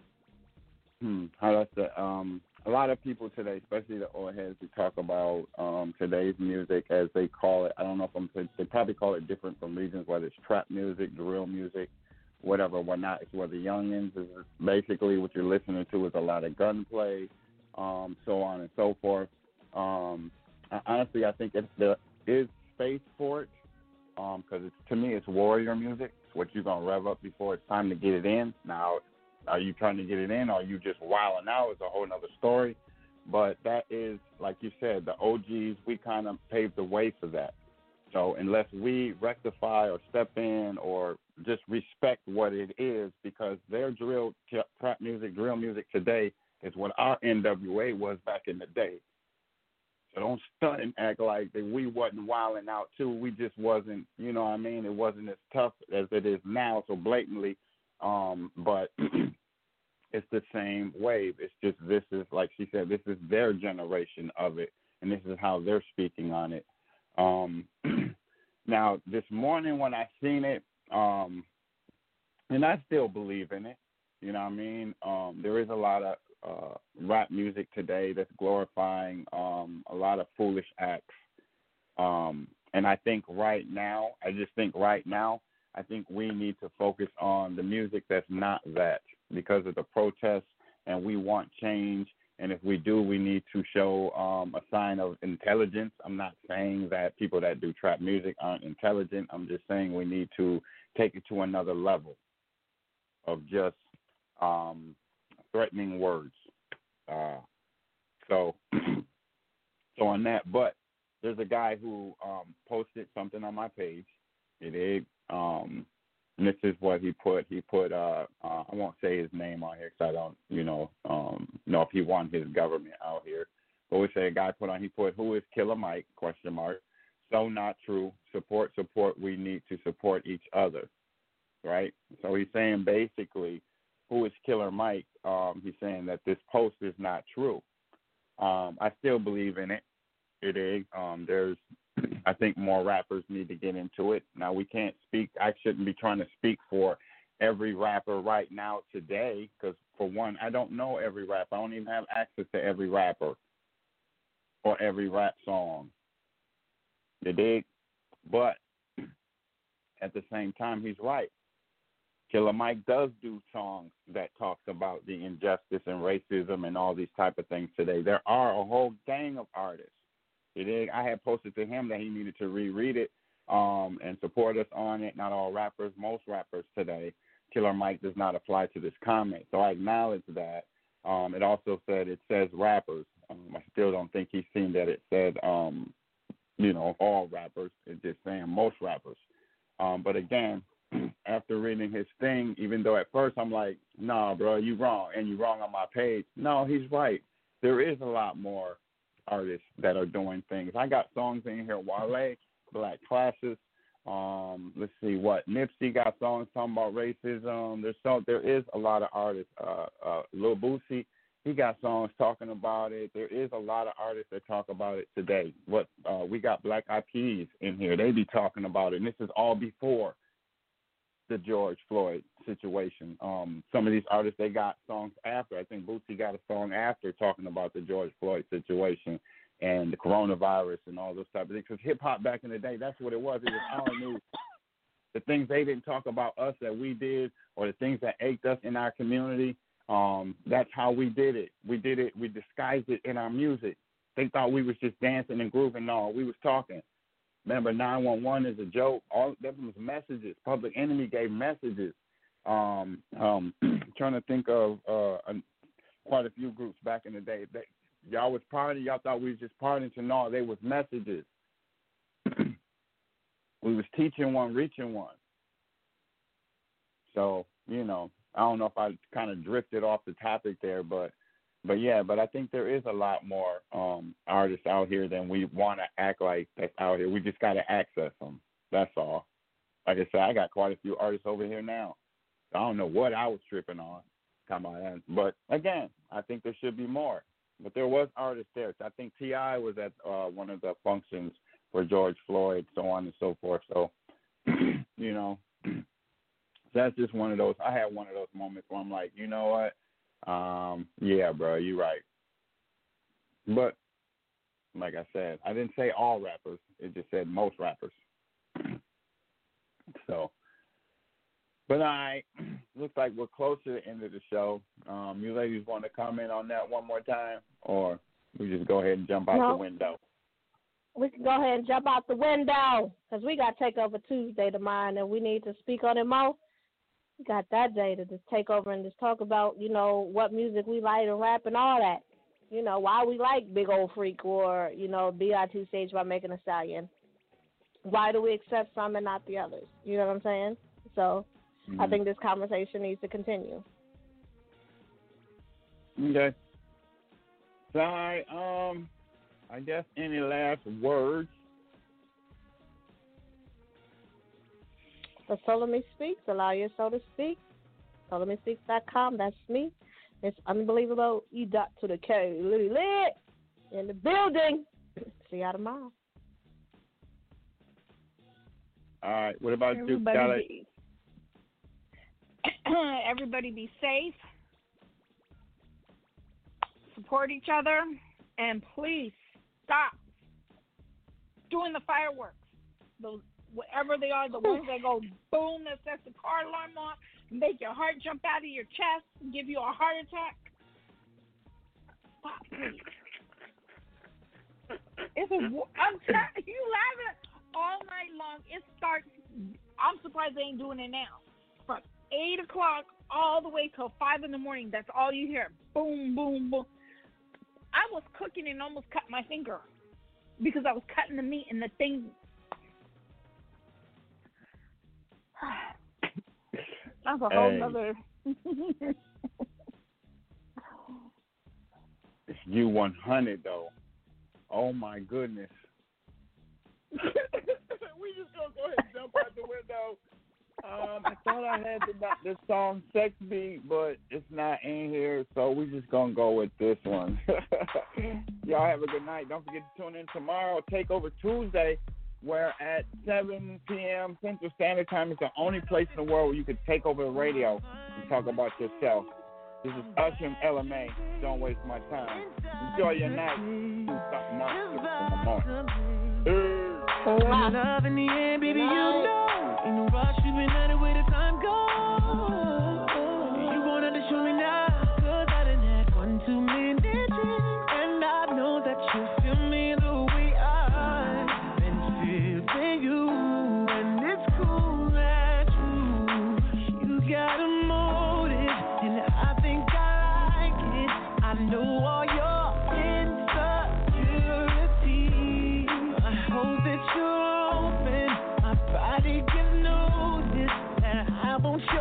hmm, how that's the um, a lot of people today, especially the old heads, who talk about um, today's music as they call it. I don't know if I'm. They probably call it different from regions, whether it's trap music, drill music, whatever, whatnot. It's where the youngins is basically what you're listening to is a lot of gunplay, um, so on and so forth. Um, I, honestly, I think if there is space for it, because um, it's, to me, it's warrior music. It's what you're gonna rev up before it's time to get it in. Now, are you trying to get it in, or are you just wilding out? It's a whole other story. But that is, like you said, the O Gs. We kind of paved the way for that. So unless we rectify or step in or just respect what it is, because their drill, trap music, drill music today is what our N W A was back in the day. So don't stunt and act like that we wasn't wilding out too. We just wasn't, you know what I mean? It wasn't as tough as it is now, so blatantly. Um, but it's the same wave. It's just this is, like she said, this is their generation of it, and this is how they're speaking on it. Um, now, this morning when I seen it, um, and I still believe in it, you know what I mean? Um, there is a lot of uh, rap music today that's glorifying um, a lot of foolish acts. Um, and I think right now, I just think right now, I think we need to focus on the music that's not that because of the protests, and we want change. And if we do, we need to show um, a sign of intelligence. I'm not saying that people that do trap music aren't intelligent. I'm just saying we need to take it to another level of just um, threatening words. Uh, so, so on that. But there's a guy who um, posted something on my page. It is, um, and this is what he put. He put, uh, uh, I won't say his name on here because I don't, you know, um, know if he wants his government out here. But we say a guy put on, he put, who is Killer Mike, question mark. So not true. Support, support. We need to support each other, right? So he's saying basically, who is Killer Mike? Um, he's saying that this post is not true. Um, I still believe in it. It is. Um, there's, I think more rappers need to get into it. Now, we can't speak. I shouldn't be trying to speak for every rapper right now today because, for one, I don't know every rapper. I don't even have access to every rapper or every rap song. You dig? But at the same time, he's right. Killer Mike does do songs that talks about the injustice and racism and all these type of things today. There are a whole gang of artists. It is, I had posted to him that he needed to reread it um, and support us on it. Not all rappers, most rappers today. Killer Mike does not apply to this comment. So I acknowledge that. Um, it also said it says rappers. Um, I still don't think he's seen that it said, um, you know, all rappers. It's just saying most rappers. Um, but again, after reading his thing, even though at first I'm like, nah, bro, you wrong, and you wrong on my page. No, he's right. There is a lot more artists that are doing things. I got songs in here, Wale, Black Classes, um, let's see what, Nipsey got songs talking about racism. There's so there is a lot of artists. Uh, uh, Lil Boosie, he got songs talking about it. There is a lot of artists that talk about it today. What uh, we got Black Eyed Peas in here. They be talking about it, and this is all before the George Floyd situation. Um, some of these artists, they got songs after. I think Bootsy got a song after talking about the George Floyd situation and the coronavirus and all those type of things. Because hip-hop back in the day, that's what it was. It was our news. The things they didn't talk about us that we did or the things that ached us in our community, um, that's how we did it. We did it. We disguised it in our music. They thought we was just dancing and grooving. No, we was talking. Remember, nine one one is a joke. All there was messages. Public Enemy gave messages. Um, um, trying to think of uh, a, quite a few groups back in the day. They, y'all was partying. Y'all thought we was just partying. To no, they was messages. we was teaching one, reaching one. So, you know, I don't know if I kind of drifted off the topic there, but but yeah, but I think there is a lot more um, artists out here than we want to act like that's out here. We just got to access them. That's all. Like I said, I got quite a few artists over here now. I don't know what I was tripping on. Come on, but again, I think there should be more. But there was artists there. I think T I was at uh, one of the functions for George Floyd, so on and so forth. So, you know, that's just one of those. I had one of those moments where I'm like, you know what? Um, yeah, bro, you're right. But like I said, I didn't say all rappers. It just said most rappers. So, but all right, looks like we're close to the end of the show. Um, you ladies want to comment on that one more time, or we just go ahead and jump out no. the window? We can go ahead and jump out the window because we got Takeover Tuesday tomorrow, and we need to speak on it more. We got that day to just take over and just talk about, you know, what music we like and rap and all that. You know, why we like Big Old Freak or, you know, B I two Stage by Megan Thee Stallion. Why do we accept some and not the others? You know what I'm saying? So mm-hmm. I think this conversation needs to continue. Okay. So, I, um, I guess any last words? For Soul of Me Speaks, allow your soul to speak. soul of me speaks dot com, that's me. It's unbelievable. E dot to the K. Litty lit in the building. See y'all tomorrow. All right. What about everybody you, be, Everybody be safe. Support each other. And please stop doing the fireworks. Those whatever they are, the ones that go boom, that sets the car alarm off, make your heart jump out of your chest, give you a heart attack. Stop, please. It's a, I'm t- you laughing all night long. It starts. I'm surprised they ain't doing it now. From eight o'clock all the way till five in the morning. That's all you hear. Boom, boom, boom. I was cooking and almost cut my finger because I was cutting the meat and the thing. That's a whole hey. nother. It's U one hundred though. Oh my goodness. We just gonna go ahead and jump out the window. Um, I thought I had the, this song Sex Beat, but it's not in here, so we just gonna go with this one. Y'all have a good night. Don't forget to tune in tomorrow, Takeover Tuesday, where at seven p.m. Central Standard Time is the only place in the world where you can take over the radio and talk about yourself. This is Usher and Ella May. Don't waste my time. Enjoy your night. Do something else in the morning. Oh, love in the end, baby, you know. Ain't no rush, you've been at it where the time goes. You wanted to show me now, cause I done had one too many drinks. And I know that you feel me the way I've been feeling you. And it's cool that you, you got a motive, and I think I like it. I know all your insecurities. I hope that you're open. My body can notice that I won't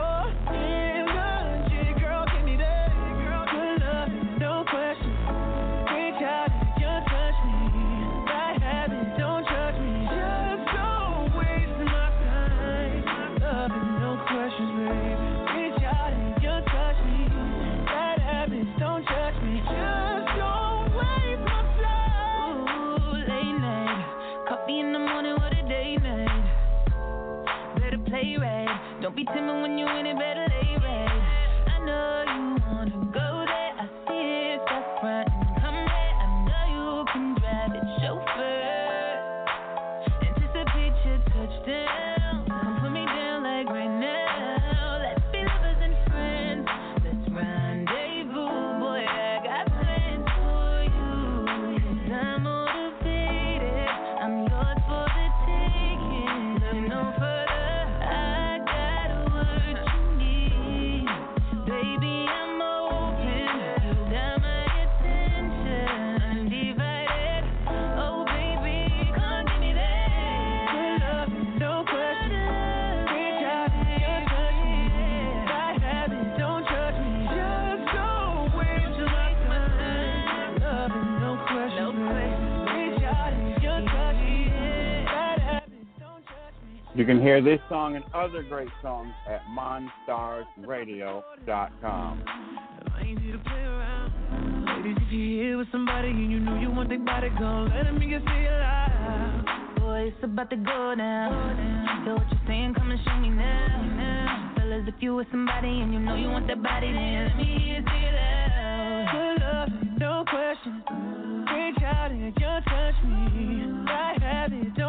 You can hear this song and other great songs at monstars radio dot com. Ladies, if you're here with somebody and you know you want their body gone, let me get see alive. Boy, it's about to go down. So what you saying, come and show me now. Fellas, if you with somebody and you know you want that body, then let me hear you see it out. Good love, no question. Reach out and just touch me. I have it.